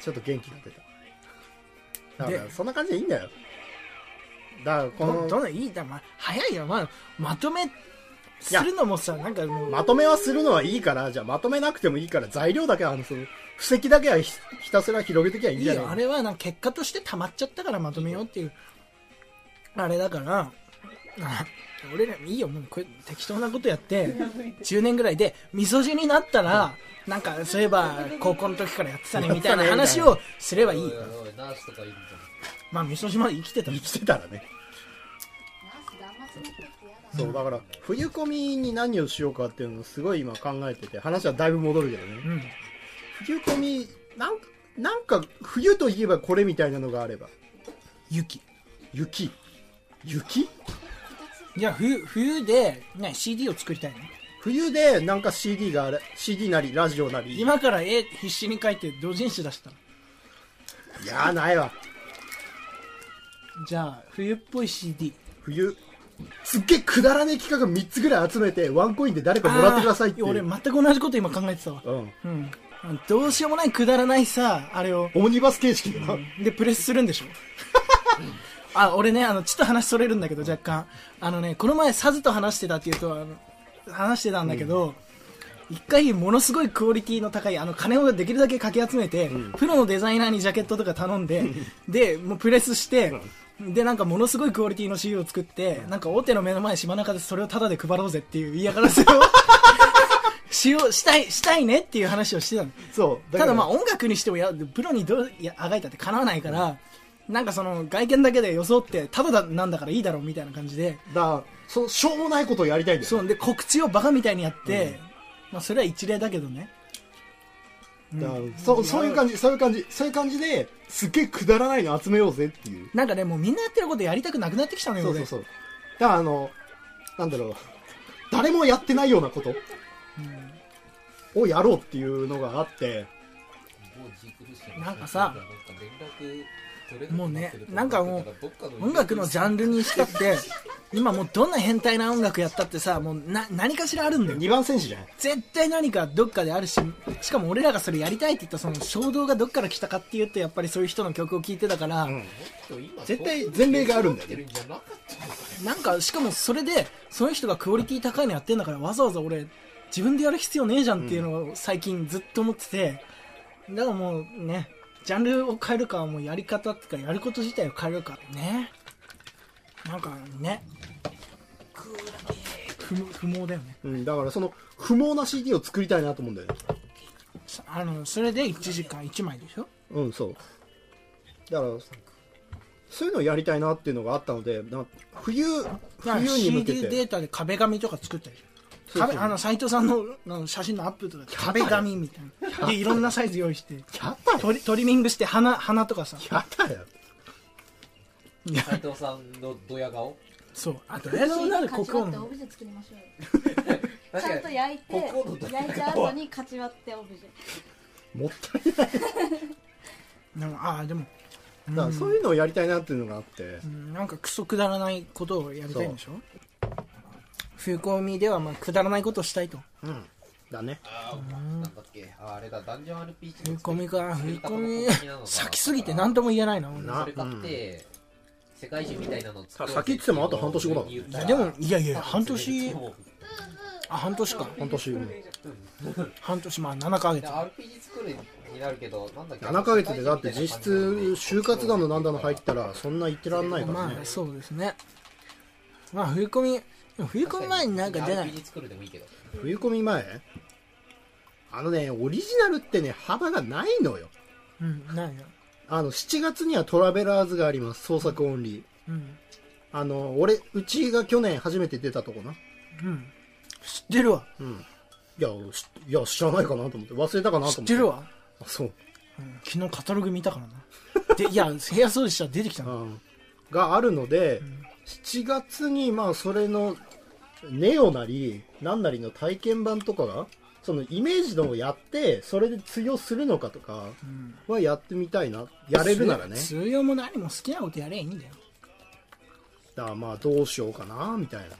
ちょっと元気が出た。だからそんな感じでいいんだよ。だからこのどんどんいいだ、早いよ、まとめするのもさ、なんかもうまとめはするのはいいから、じゃあまとめなくてもいいから材料だけその布石だけはひたすら広げてきゃいいんじゃないいいよ。あれはなんか結果として溜まっちゃったからまとめようっていうあれだから俺らいいよ、もうこれ適当なことやって10年ぐらいで味噌汁になったらなんかそういえば高校の時からやってたねみたいな話をすればいい。 おいおいナースとかいる味噌汁まで生きてた生きてたらね。 ナースがあんま詰めてってやだ。 そうだから冬コミに何をしようかっていうのをすごい今考えてて、話はだいぶ戻るけどね、 うん、 冬コミなんか冬といえばこれみたいなのがあれば。 雪いや冬で、ね、CD を作りたいね。 冬でなんか CD なりラジオなり。 今から絵必死に描いて同人誌出したの。 いやーないわ。 じゃあ冬っぽい CD。 冬すっげえくだらねえ企画3つぐらい集めてワンコインで誰かもらってくださいっていう。 俺全く同じこと今考えてたわ。うんどうしようもないくだらないさあれをオムニバス形式でな、 でプレスするんでしょ俺ねちょっと話それるんだけど若干この前サズと話してたっていうと話してたんだけど、一回ものすごいクオリティの高い金をできるだけかき集めて、プロのデザイナーにジャケットとか頼んででもうプレスしてでなんかものすごいクオリティの CD を作ってなんか大手の目の前島中でそれをタダで配ろうぜっていう嫌がらせをしたいねっていう話をしてたの。 そうただ音楽にしてもプロにどうあがいたって叶わないから、なんかその外見だけで装ってタダなんだからいいだろうみたいな感じで、 だからしょうもないことをやりたいんだよ。 そうで告知をバカみたいにやって、それは一例だけどね。 だそういう感じですっげえくだらないの集めようぜっていう。 なんかねもうみんなやってることやりたくなくなってきたのよ。 そうだからなんだろう、誰もやってないようなことをやろうっていうのがあって、 なんかさもうねなんかもう音楽のジャンルにしたって今もうどんな変態な音楽やったってさもう何かしらあるんだよ。 2番選手じゃない。 絶対何かどっかであるし、しかも俺らがそれやりたいって言ったその衝動がどっから来たかっていうとやっぱりそういう人の曲を聴いてたから、 絶対前例があるんだよね。 なんかしかもそれでその人がクオリティ高いのやってんだからわざわざ俺自分でやる必要ねえじゃんっていうのを最近ずっと思ってて、だからもうねジャンルを変えるかもうやり方っていうかやること自体を変えるかね、なんかね不毛だよね、 だからその不毛な CD を作りたいなと思うんだよね。 それで1時間1枚でしょ。 そうだからそういうのをやりたいなっていうのがあったので、冬に向けて CD データで壁紙とか作ったり斉藤さんの写真のアップとか壁紙みたいなでいろんなサイズ用意してトリミングして鼻とかさやったよ。 斉藤さんのドヤ顔。 そうあと映像になる国王のオブジェ作りましょうよ。ちゃんと焼いた後にかち割ってオブジェ。 もったいないでもだからそういうのをやりたいなっていうのがあって、 なんかクソくだらないことをやりたいんでしょ。冬コミではくだらないことをしたいと。 だね。 なんだっけあれだダンジョン RPG 冬コミか冬コミ先すぎて何とも言えないな。 それ買って世界中みたいなの作ろう先って言ってもあと半年後だもん。 でもいや半年半年か半年 7ヶ月 RPG 作るになるけどなんだっけ 7ヶ月でだって実質就活だのなんだの入ったらそんな言ってらんないからね。 そうですね。冬コミ前になんか出ない。 RPG 作るでもいいけど冬コミ前オリジナルってね幅がないのよ。 ないよ。 7月にはトラベラーズがあります。創作オンリー。うちが去年初めて出たとこな。 知ってるわ。 いや知らないかなと思って忘れたかなと思って。 知ってるわ。 そう。 昨日カタログ見たからな。でいや部屋掃除したら出てきたの。 があるので、7月にそれのネオなり何なりの体験版とかがそのイメージのをやってそれで通用するのかとかはやってみたいな。やれるならね。 通用も何も好きなことやればいいんだよ。 だからどうしようかなみたいな。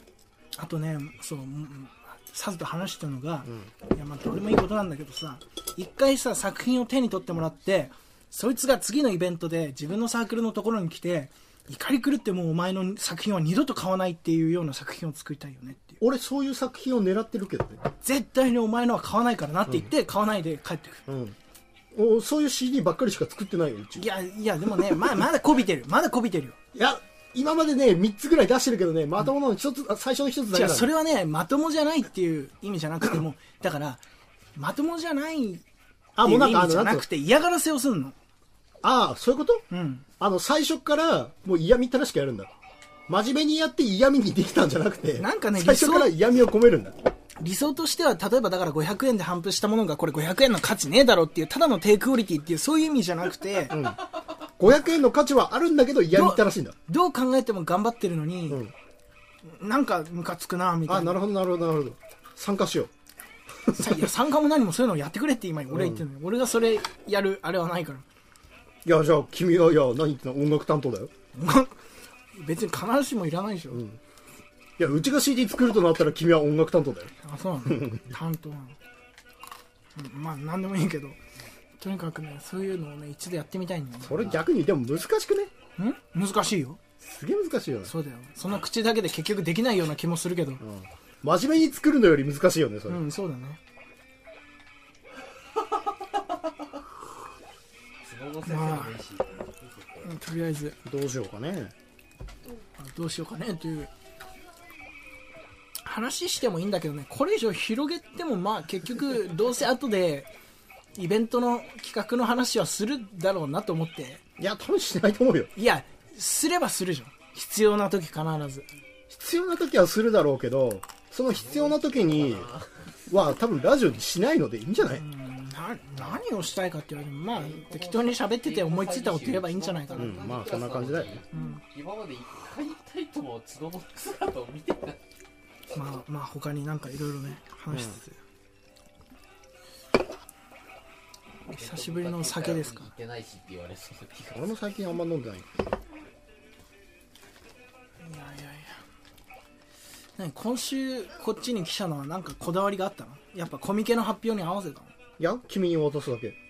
あとねサズと話したのが、いやどれもいいことなんだけどさ一回さ作品を手に取ってもらって、そいつが次のイベントで自分のサークルのところに来て怒り狂ってもうお前の作品は二度と買わないっていうような作品を作りたいよねっていう。 俺そういう作品を狙ってるけどね。 絶対にお前のは買わないからなって言って買わないで帰ってくる、 そういう CD ばっかりしか作ってないようち。 いやでもねまだこびてるよ。 いや今までね3つぐらい出してるけどね、まともなの一つ、最初の一つだけだ、ね、 それはねまともじゃないっていう意味じゃなくてもだからまともじゃないっていう意味じゃなくて嫌がらせをするの。 ああそういうこと、最初からもう嫌みったらしくやるんだ。真面目にやって嫌味にできたんじゃなくて、 なんかね最初から嫌味を込めるんだ。 理想としては例えばだから500円で販布したものがこれ500円の価値ねえだろっていうただの低クオリティっていうそういう意味じゃなくて、 500円の価値はあるんだけど嫌みったらしいんだ。 どう考えても頑張ってるのに、なんかムカつくなみたいな。 なるほど参加しよう。 いや参加も何もそういうのをやってくれって今俺は言ってるのよ、俺がそれやるあれはないから。 いやじゃあ君は何言ってんの、音楽担当だよ。 別に必ずしもいらないでしょ、 いやうちが CD 作るとなったら君は音楽担当だよ。 あそうなの担当なの、まあ何でもいいけどとにかくねそういうのをね一度やってみたいんだよね。 それ逆にでも難しくね。 難しいよ。 すげえ難しいよね。 そうだよ。そんな口だけで結局できないような気もするけど、 真面目に作るのより難しいよねそれ。 そうだね。とりあえずどうしようかねという話してもいいんだけどね、これ以上広げてもまあ結局どうせ後でイベントの企画の話はするだろうなと思って。 いや多分しないと思うよ。 いやすればするじゃん、必要な時必ず。 必要な時はするだろうけど、その必要な時には多分ラジオにしないのでいいんじゃない。 何をしたいかって言われてもまあ適当に喋ってて思いついたこと言えばいいんじゃないかな、 まあそんな感じだよね、 今まで一回タイトも角の姿を見てた。 まあ他になんかいろいろね話しつつ、久しぶりの酒ですか。 行ってないしって言われそうな気が。 俺も最近あんま飲んでない。 いや今週こっちに来たのはなんかこだわりがあったの。やっぱコミケの発表に合わせたの。 いや君に渡すだけ。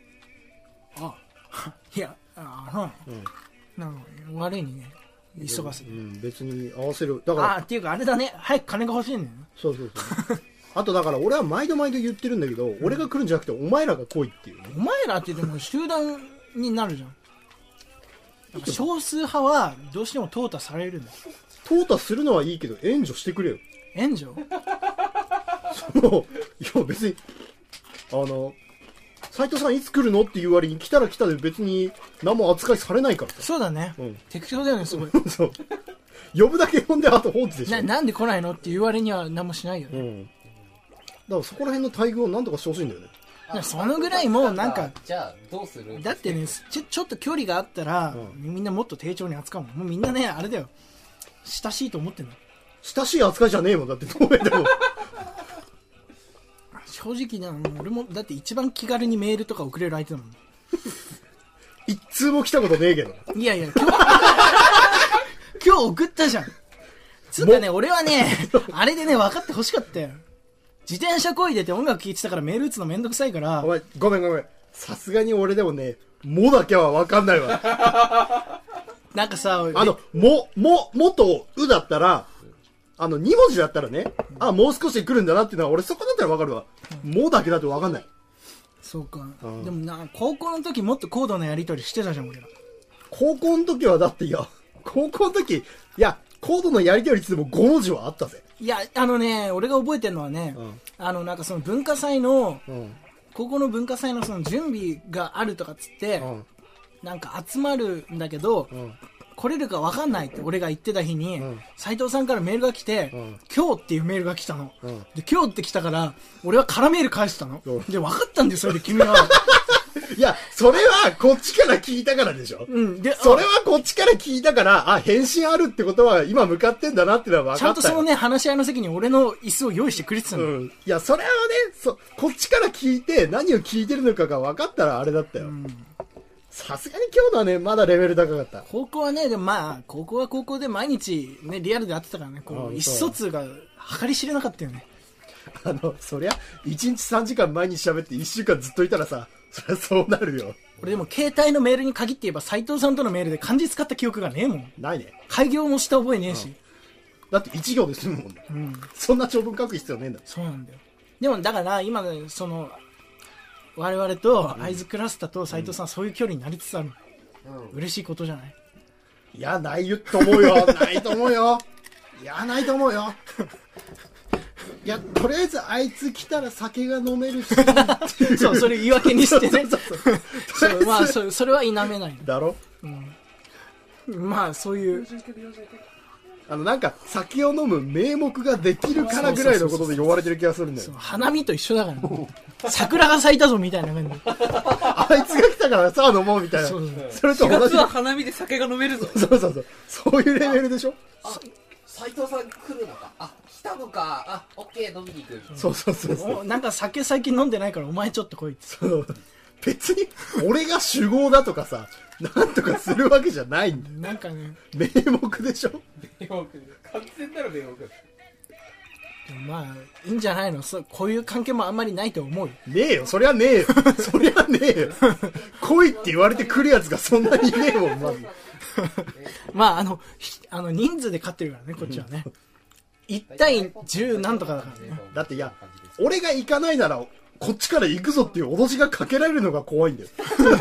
いやなんか悪いにね急がせて、 別に合わせるだからっていうかあれだね、早く金が欲しいんだよね。 そうあとだから俺は毎度言ってるんだけど、俺が来るんじゃなくてお前らが来いっていうね。 お前らってでも集団になるじゃん。やっぱ少数派はどうしても淘汰されるんだよ。 淘汰するのはいいけど援助してくれよ。 援助いや別に斉藤さんいつ来るのっていう割に来たら来たで別に何も扱いされないから。 そうだね、適当だよねすごいそう呼ぶだけ呼んであと放置でしょ。 なんで来ないのっていう割には何もしないよね、 だからそこら辺の待遇を何とかしてほしいんだよね。 そのぐらいもうなんかじゃあどうする。 だってねちょっと距離があったら、みんなもっと丁重に扱うもん。もうみんなねあれだよ、親しいと思ってんの。 親しい扱いじゃねえもんだって。どうやっても正直な俺もだって一番気軽にメールとか送れる相手だもん。 一通も来たことねえけど。 いや今日送ったじゃん。つうかね俺はねあれでね分かってほしかったよ。自転車こいでて音楽聴いてたからメール打つのめんどくさいから。 お前ごめんさすがに俺でもねもだけは分かんないわ。 なんかさもとうだったら2文字だったらね、もう少し来るんだなっていうのは俺そこだったら分かるわ。もだけだと分かんない。 そうか、でも高校の時もっと高度なやり取りしてたじゃん俺ら。 高校の時はだって高校の時高度のやり取りって言っても5文字はあったぜ。 いや俺が覚えてるのはね、なんかその文化祭の、高校の文化祭のその準備があるとかっつって、なんか集まるんだけど、来れるか分かんないって俺が言ってた日に、斉藤さんからメールが来て、今日っていうメールが来たの、で今日って来たから俺は空メール返したの、で分かったんですよそれで君は。 いやそれはこっちから聞いたからでしょ、でそれはこっちから聞いたから返信あるってことは今向かってんだなってのは分かったよ。 ちゃんとそのね話し合いの席に俺の椅子を用意してくれてたの、 いやそれはねこっちから聞いて何を聞いてるのかが分かったらあれだったよ。さすがに今日のはねまだレベル高かった。 高校はねでも高校は高校で毎日ねリアルで会ってたからね、意思疎通が計り知れなかったよね。 そりゃ1日3時間毎日喋って1週間ずっといたらさ、そりゃそうなるよ。 俺でも携帯のメールに限って言えば斉藤さんとのメールで漢字使った記憶がねえもん。 ないね。 開業もした覚えねえし、 だって1行で済むもんね。そんな長文書く必要ねえんだ。 そうなんだよ。でもだから今ね、その我々と会津クラスターと斉藤さん、そういう距離になりつつある、嬉しいことじゃない？ いや、ないと思うよ。ないと思うよ。いや、ないと思うよ。いや、とりあえずあいつ来たら酒が飲めるしそう、それ言い訳にしてね。 そうそう、まあそれは否めない。 だろ。 まあそういうなんか酒を飲む名目ができるからぐらいのことで呼ばれてる気がするんだよ。 花見と一緒だからね。桜が咲いたぞみたいな感じ。 あいつが来たからさあ飲もうみたいな。 そうそれと 4 同じ。 月は花見で酒が飲めるぞ。 そういうレベルでしょ。 斉藤さん来るのか、あ、来たのか、あ、オッケー、飲みに行く。 そう。 なんか酒最近飲んでないからお前ちょっと来いって。 そう別に俺が酒豪だとかさ、なんとかするわけじゃないんだよ。 なんかね、 名目でしょ。 名目、完全なる名目。 まあいいんじゃないの。こういう関係もあんまりないと思うよ。 ねえよ、そりゃねえよ。そりゃねえよ。来いって言われて来るやつがそんなにねえもん、まず。 まあ人数で勝ってるからね、こっちはね。1対10なんとかだからね。 だっていや、俺が行かないならこっちから行くぞっていう脅しがかけられるのが怖いんだよ。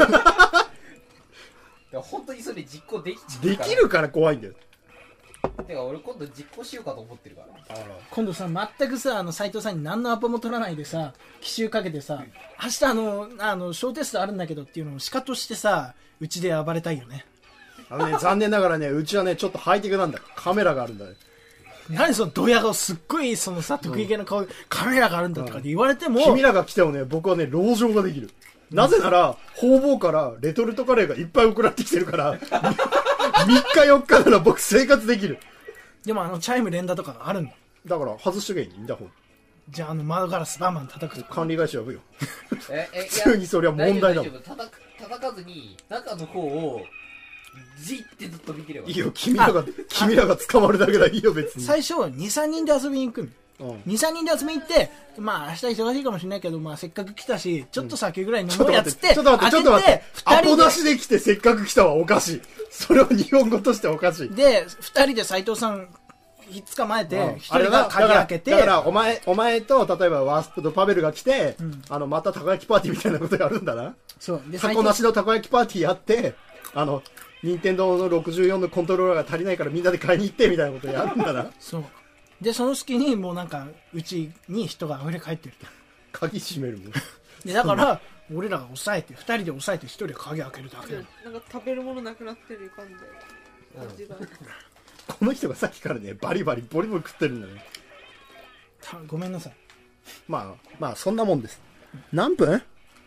本当にそれ実行できちゃうできるから怖いんだよ。 てか俺今度実行しようかと思ってるから。 今度さ、全くさ、斉藤さんに何のアポも取らないでさ、奇襲かけてさ、明日小テストあるんだけどっていうのをシカとしてさ、うちで暴れたいよね。 残念ながらね、うちはね、ちょっとハイテクなんだ。カメラがあるんだね。 何そのドヤ顔すっごいそのさ、得意げな顔、カメラがあるんだとかって言われても、 君らが来てもね、僕はね、籠城ができる。なぜなら、方々からレトルトカレーがいっぱい送られてきてるから、3日4日なら僕生活できる。 でもチャイム連打とかがあるんだ。 だから外しとけいいんだ、 じゃあ窓ガラスバンバン叩くとか。 管理会社呼ぶよ。 普通にそれは問題だもん。 叩かずに中の方をじってずっと見てればいいよ。君らが捕まるだけだ。いいよ、別に。 最初 2,3 人で遊びに行くの。2,3 人で遊びに行って、まあ明日忙しいかもしれないけど、まあせっかく来たし、ちょっと酒ぐらい飲もうやつって、 ちょっと待って。アポなしで来てせっかく来たはおかしい。それは日本語としておかしい。 で、2人で斉藤さん、ひっ捕まえて、1人が鍵開けて。 だからお前と、例えばワースプとパベルが来て、またたこ焼きパーティーみたいなことやるんだな。 そう。 で、タコなしのたこ焼きパーティーやって、任天堂の64のコントローラーが足りないからみんなで買いに行ってみたいなことやるんだな。 そう。で、その隙にもうなんか、うちに人が溢れ返ってると。 鍵閉めるもん。 で、だから、俺らが抑えて、2人で抑えて1人で鍵開けるだけ。 なんか食べるものなくなってる感じで。 この人がさっきからね、バリバリボリボリ食ってるんだね。 ごめんなさい。 まあ、そんなもんです。何分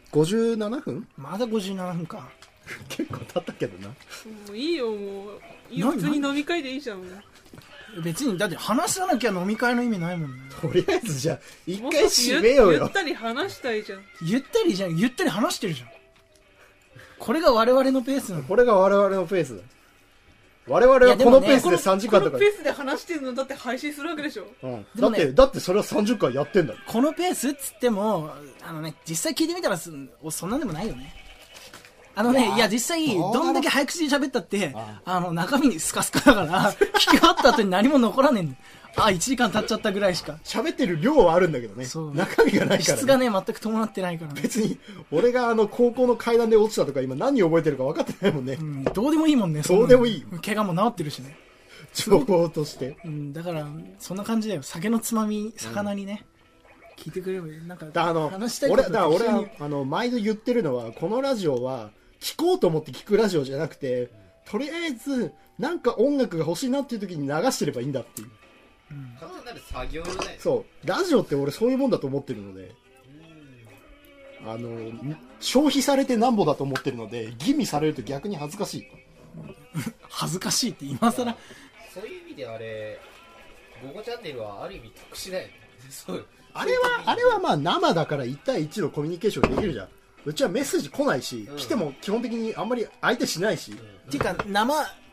?57 分まだ57分か。 結構経ったけどな。 もういいよ、もう。いいよ、普通に飲み会でいいじゃん。 別に、だって話さなきゃ飲み会の意味ないもんね。 とりあえずじゃあ、一回締めようよ。 ゆったり話したいじゃん。 ゆったり話してるじゃん。これが我々のペースなの。 これが我々のペースだ。我々はこのペースで3時間とか。 このペースで話してるのだって配信するわけでしょ。 だってそれは30回やってんだ。 このペースっつっても、実際聞いてみたらそんなんでもないよね。いや実際どんだけ早口で喋ったって中身スカスカだから聞き終わった後に何も残らねえんだよ。1時間経っちゃったぐらいしか喋ってる量はあるんだけどね。中身がないから、ね、 質がね全く伴ってないからね。 別に俺が高校の階段で落ちたとか今何覚えてるか分かってないもんね。 どうでもいいもんね。 どうでもいい。 怪我も治ってるしね。 情報として。 だからそんな感じだよ。酒のつまみ魚にね、聞いてくればいい。なんか話したいこと。 俺は毎度言ってるのは、このラジオは聞こうと思って聞くラジオじゃなくて、とりあえずなんか音楽が欲しいなっていう時に流してればいいんだっていう。 完全なる作業だよ。 そうラジオって俺そういうもんだと思ってるので、消費されてなんぼだと思ってるので、吟味されると逆に恥ずかしい。 恥ずかしいって今更。 そういう意味であれ、ゴゴチャンネルはある意味特殊だよね。そうあれはまあ生だから1対1のコミュニケーションができるじゃん。うちはメッセージ来ないし、来ても基本的にあんまり相手しないし。 っていうか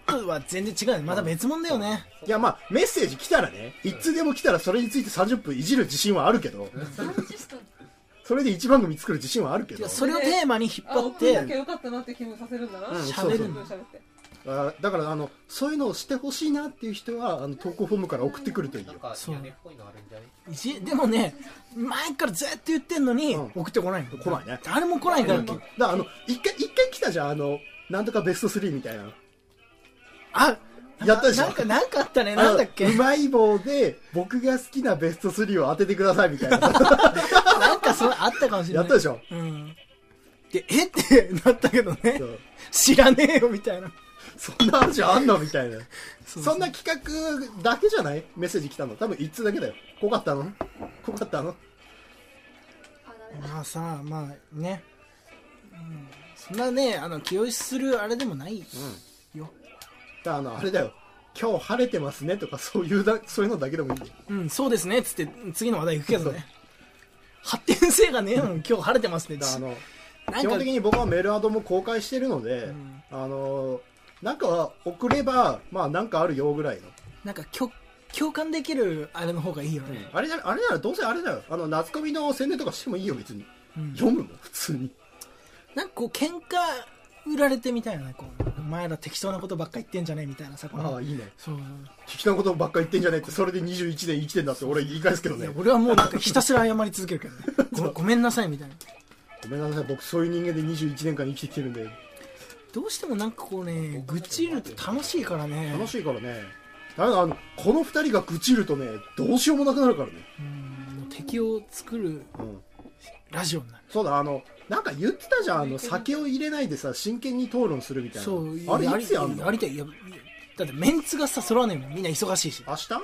とは全然違うよね。また別物だよね。 いやまあメッセージ来たらね、一通でも来たらそれについて30分いじる自信はあるけど、 30分それで1番組作る自信はあるけど、 いやそれをテーマに引っ張っ送んなきゃてよかったなって気分させるんだな。 喋るんだ。 喋って。 だからそういうのをしてほしいなっていう人は投稿フォームから送ってくるといいよ。 なんかそう屋根っぽいのあるんじゃね？ でもね、前からずっと言ってんのに、送ってこないの。 来ないね。 誰も来ないから。 だから一回来たじゃん、なんとかベスト3みたいな。 あ、 やったでしょ。 なんかあったね。なんだっけ。 うまい棒で僕が好きなベスト3を当ててくださいみたいな。 なんかそれあったかもしれない。 やったでしょ。 うん。で、ってなったけどねそ。う知らねえよみたいな。 そんな話あんのみたいな。 そうそんな企画だけじゃない？メッセージ来たの多分1通だけだよ。濃かったの？ あ、ダメだ。 まあさ、まあね。そんなね、気負いするあれでもないよ。 あれだよ。今日晴れてますねとかそういうのだけでもいいんだよ。 うん、そうですね。つって次の話題行くけどね。発展性がねえもん、今日晴れてますね。 だからなんか基本的に僕はメールアドも公開してるので、なんか送ればまあなんかあるよぐらいの。 なんか共感できるあれの方がいいよね。 あれならどうせあれだよ。夏コミの宣伝とかしてもいいよ別に。読むもん普通に。 なんかこう喧嘩売られてみたいなね、こうお前ら適当なことばっか言ってんじゃねえみたいなさ、このああいいね。 そう適当なことばっか言ってんじゃねえってそれで21年生きてんだって俺言い返すけどね。 俺はもうなんかひたすら謝り続けるけどねごめんなさいみたいな。 ごめんなさい僕そういう人間で21年間生きてきてるんで。 どうしてもなんかこうね、愚痴ると楽しいからね。 楽しいからね。この2人が愚痴るとねどうしようもなくなるからね。 もう敵を作るラジオになる。 そうだなんか言ってたじゃん酒を入れないでさ真剣に討論するみたいな。 そうあれいつやんの？ やりたい。いやだってメンツがさ揃わねえもん。みんな忙しいし。 明日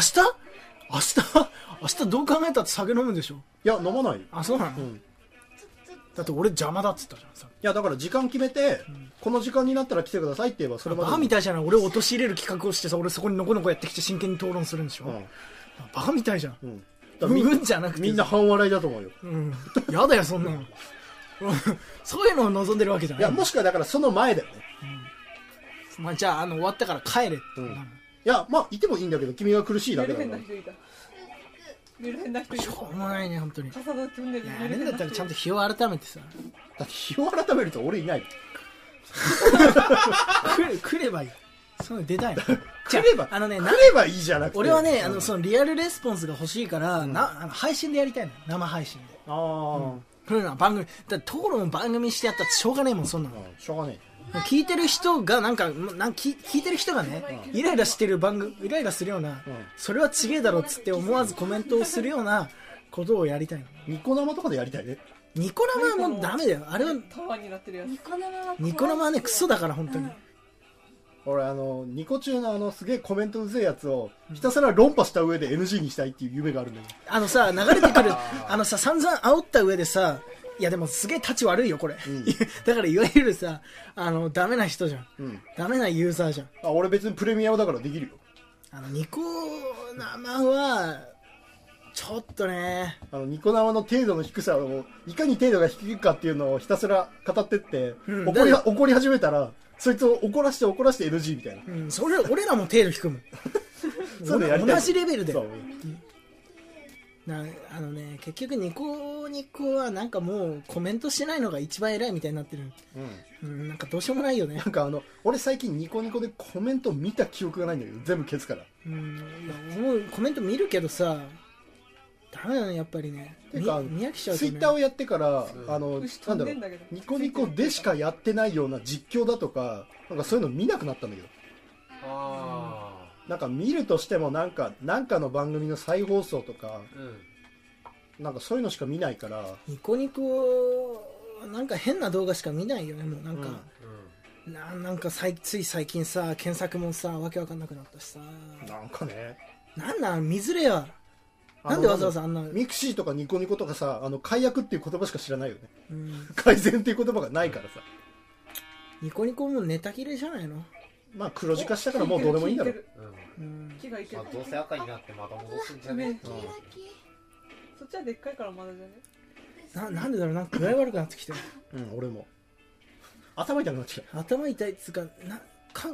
どう考えたって酒飲むんでしょ。 いや飲まないよ。 あ、そうなの、だって俺邪魔だっつったじゃんさ。 いやだから時間決めて、この時間になったら来てくださいって言えばそれまで。 バカみたいじゃない。俺を陥れる企画をしてさ、俺そこにのこのこやってきて真剣に討論するんでしょ、バカみたいじゃん。 だからうんじゃなくてみんな半笑いだと思うよ。 やだよそんなのそういうのを望んでるわけじゃない。 いやもしくはだからその前だよね。 まあ、じゃあ終わったから帰れって、 いやまあいてもいいんだけど君が苦しいだメルけだから。 ヘンな人いた。メルヘンな人いた。 しょうもないね本当に。 傘のトンネルいやあれだったらちゃんと日を改めてさだって日を改めると俺いない。 来ればいい。そういうの出たいの。 来れば来来ればいいじゃなくて。 俺はねそのリアルレスポンスが欲しいから、配信でやりたいの。生配信で。 あそういうのは番組だ討論を番組してやったってしょうがねえもんそんなの。 しょうがね聞いてる人が聞いてる人がね、イライラしてる番組、イライラするような、それはちげえだろっつって思わずコメントをするようなことをやりたいの。 ニコ生とかでやりたいね。 ニコ生はもうダメだよ。あれはタワーになってるやつ。 ニコ生は怖い。 ニコ生はねクソだから本当に。 俺ニコ中のすげえコメントうぜえやつをひたすら論破した上で NG にしたいっていう夢があるんだよ。 さ流れてくる散々煽った上でさ、いやでもすげえ立ち悪いよこれ、だからいわゆるさダメな人じゃん、ダメなユーザーじゃん。 俺別にプレミアムだからできるよ。 ニコ生はちょっとねニコ生の程度の低さをいかに程度が低いかっていうのをひたすら語ってって、怒り始めたらそいつを怒らして NG みたいな、 それ俺らも程度低いもんそういうのやりたい。 同じレベルで。 そう結局ニコはなんかもうコメントしないのが一番偉いみたいになってる、なんかどうしようもないよね。 なんか俺最近ニコニコでコメント見た記憶がないんだけど全部消すから。 いやもうコメント見るけどさダメだねやっぱりね。 てか見飽きちゃうとね。 ツイッターをやってから牛飛んでんだけどニコニコでしかやってないような実況だとかなんかそういうの見なくなったんだけど、なんか見るとしてもなんかの番組の再放送とか、なんかそういうのしか見ないから。 ニコニコなんか変な動画しか見ないよねもうなんか、なんかつい最近さ検索もさわけわかんなくなったしさ、 なんかねなん見づれや。なんでわざわざあんなミクシーとかニコニコとかさ解約っていう言葉しか知らないよね、改善っていう言葉がないからさ。 ニコニコもネタ切れじゃないの。 まあ黒字化したからもうどうでもいいんだろう。 木がいける。 どうせ赤になってまた戻すんじゃねえ。 そっちはでっかいからまだじゃね。 なんでだろうなんか具合悪くなってきてる。 俺も頭痛くなっちゃう。 頭痛いっつうか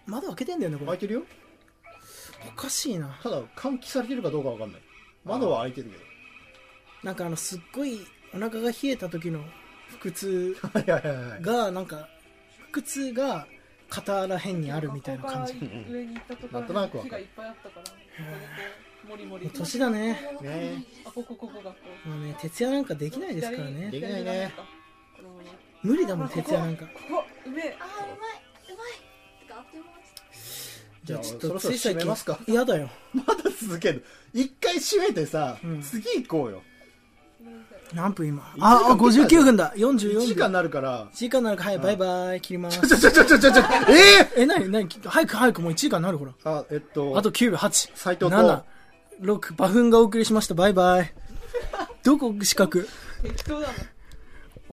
窓開けてんだよねこれ。 開いてるよ。 おかしいな。 ただ換気されてるかどうかわかんない。窓は開いてるけど。 なんかすっごいお腹が冷えた時の腹痛はいはいはいはい。 がなんか腹痛が肩らへんにあるみたいな感じ。 ここから上に行ったところなんとなくわかる木がいっぱいあったから、ここでこうもりもり。 年だね。 ねあ、ここがこう。 もうね徹夜なんかできないですからね。 できないね。 このまま無理だもん徹夜なんか。 ここうめえ。 あーうまいうまいてかあっという間ですじゃあちょっとそろそろつい最近締めますか。 嫌だよ。 まだ続ける。一回閉めてさ、 うん次行こうよ。 何分今。 時間あ、59分だ。44 1時間分。 になるから。 1時間なるか、はい、バイバイ。切ります。なに早くもう1時間なるほら。 あ、 あと9秒、8、 斉藤と 7、6、馬糞がお送りしました。バイバイ。どこ四角適当だな。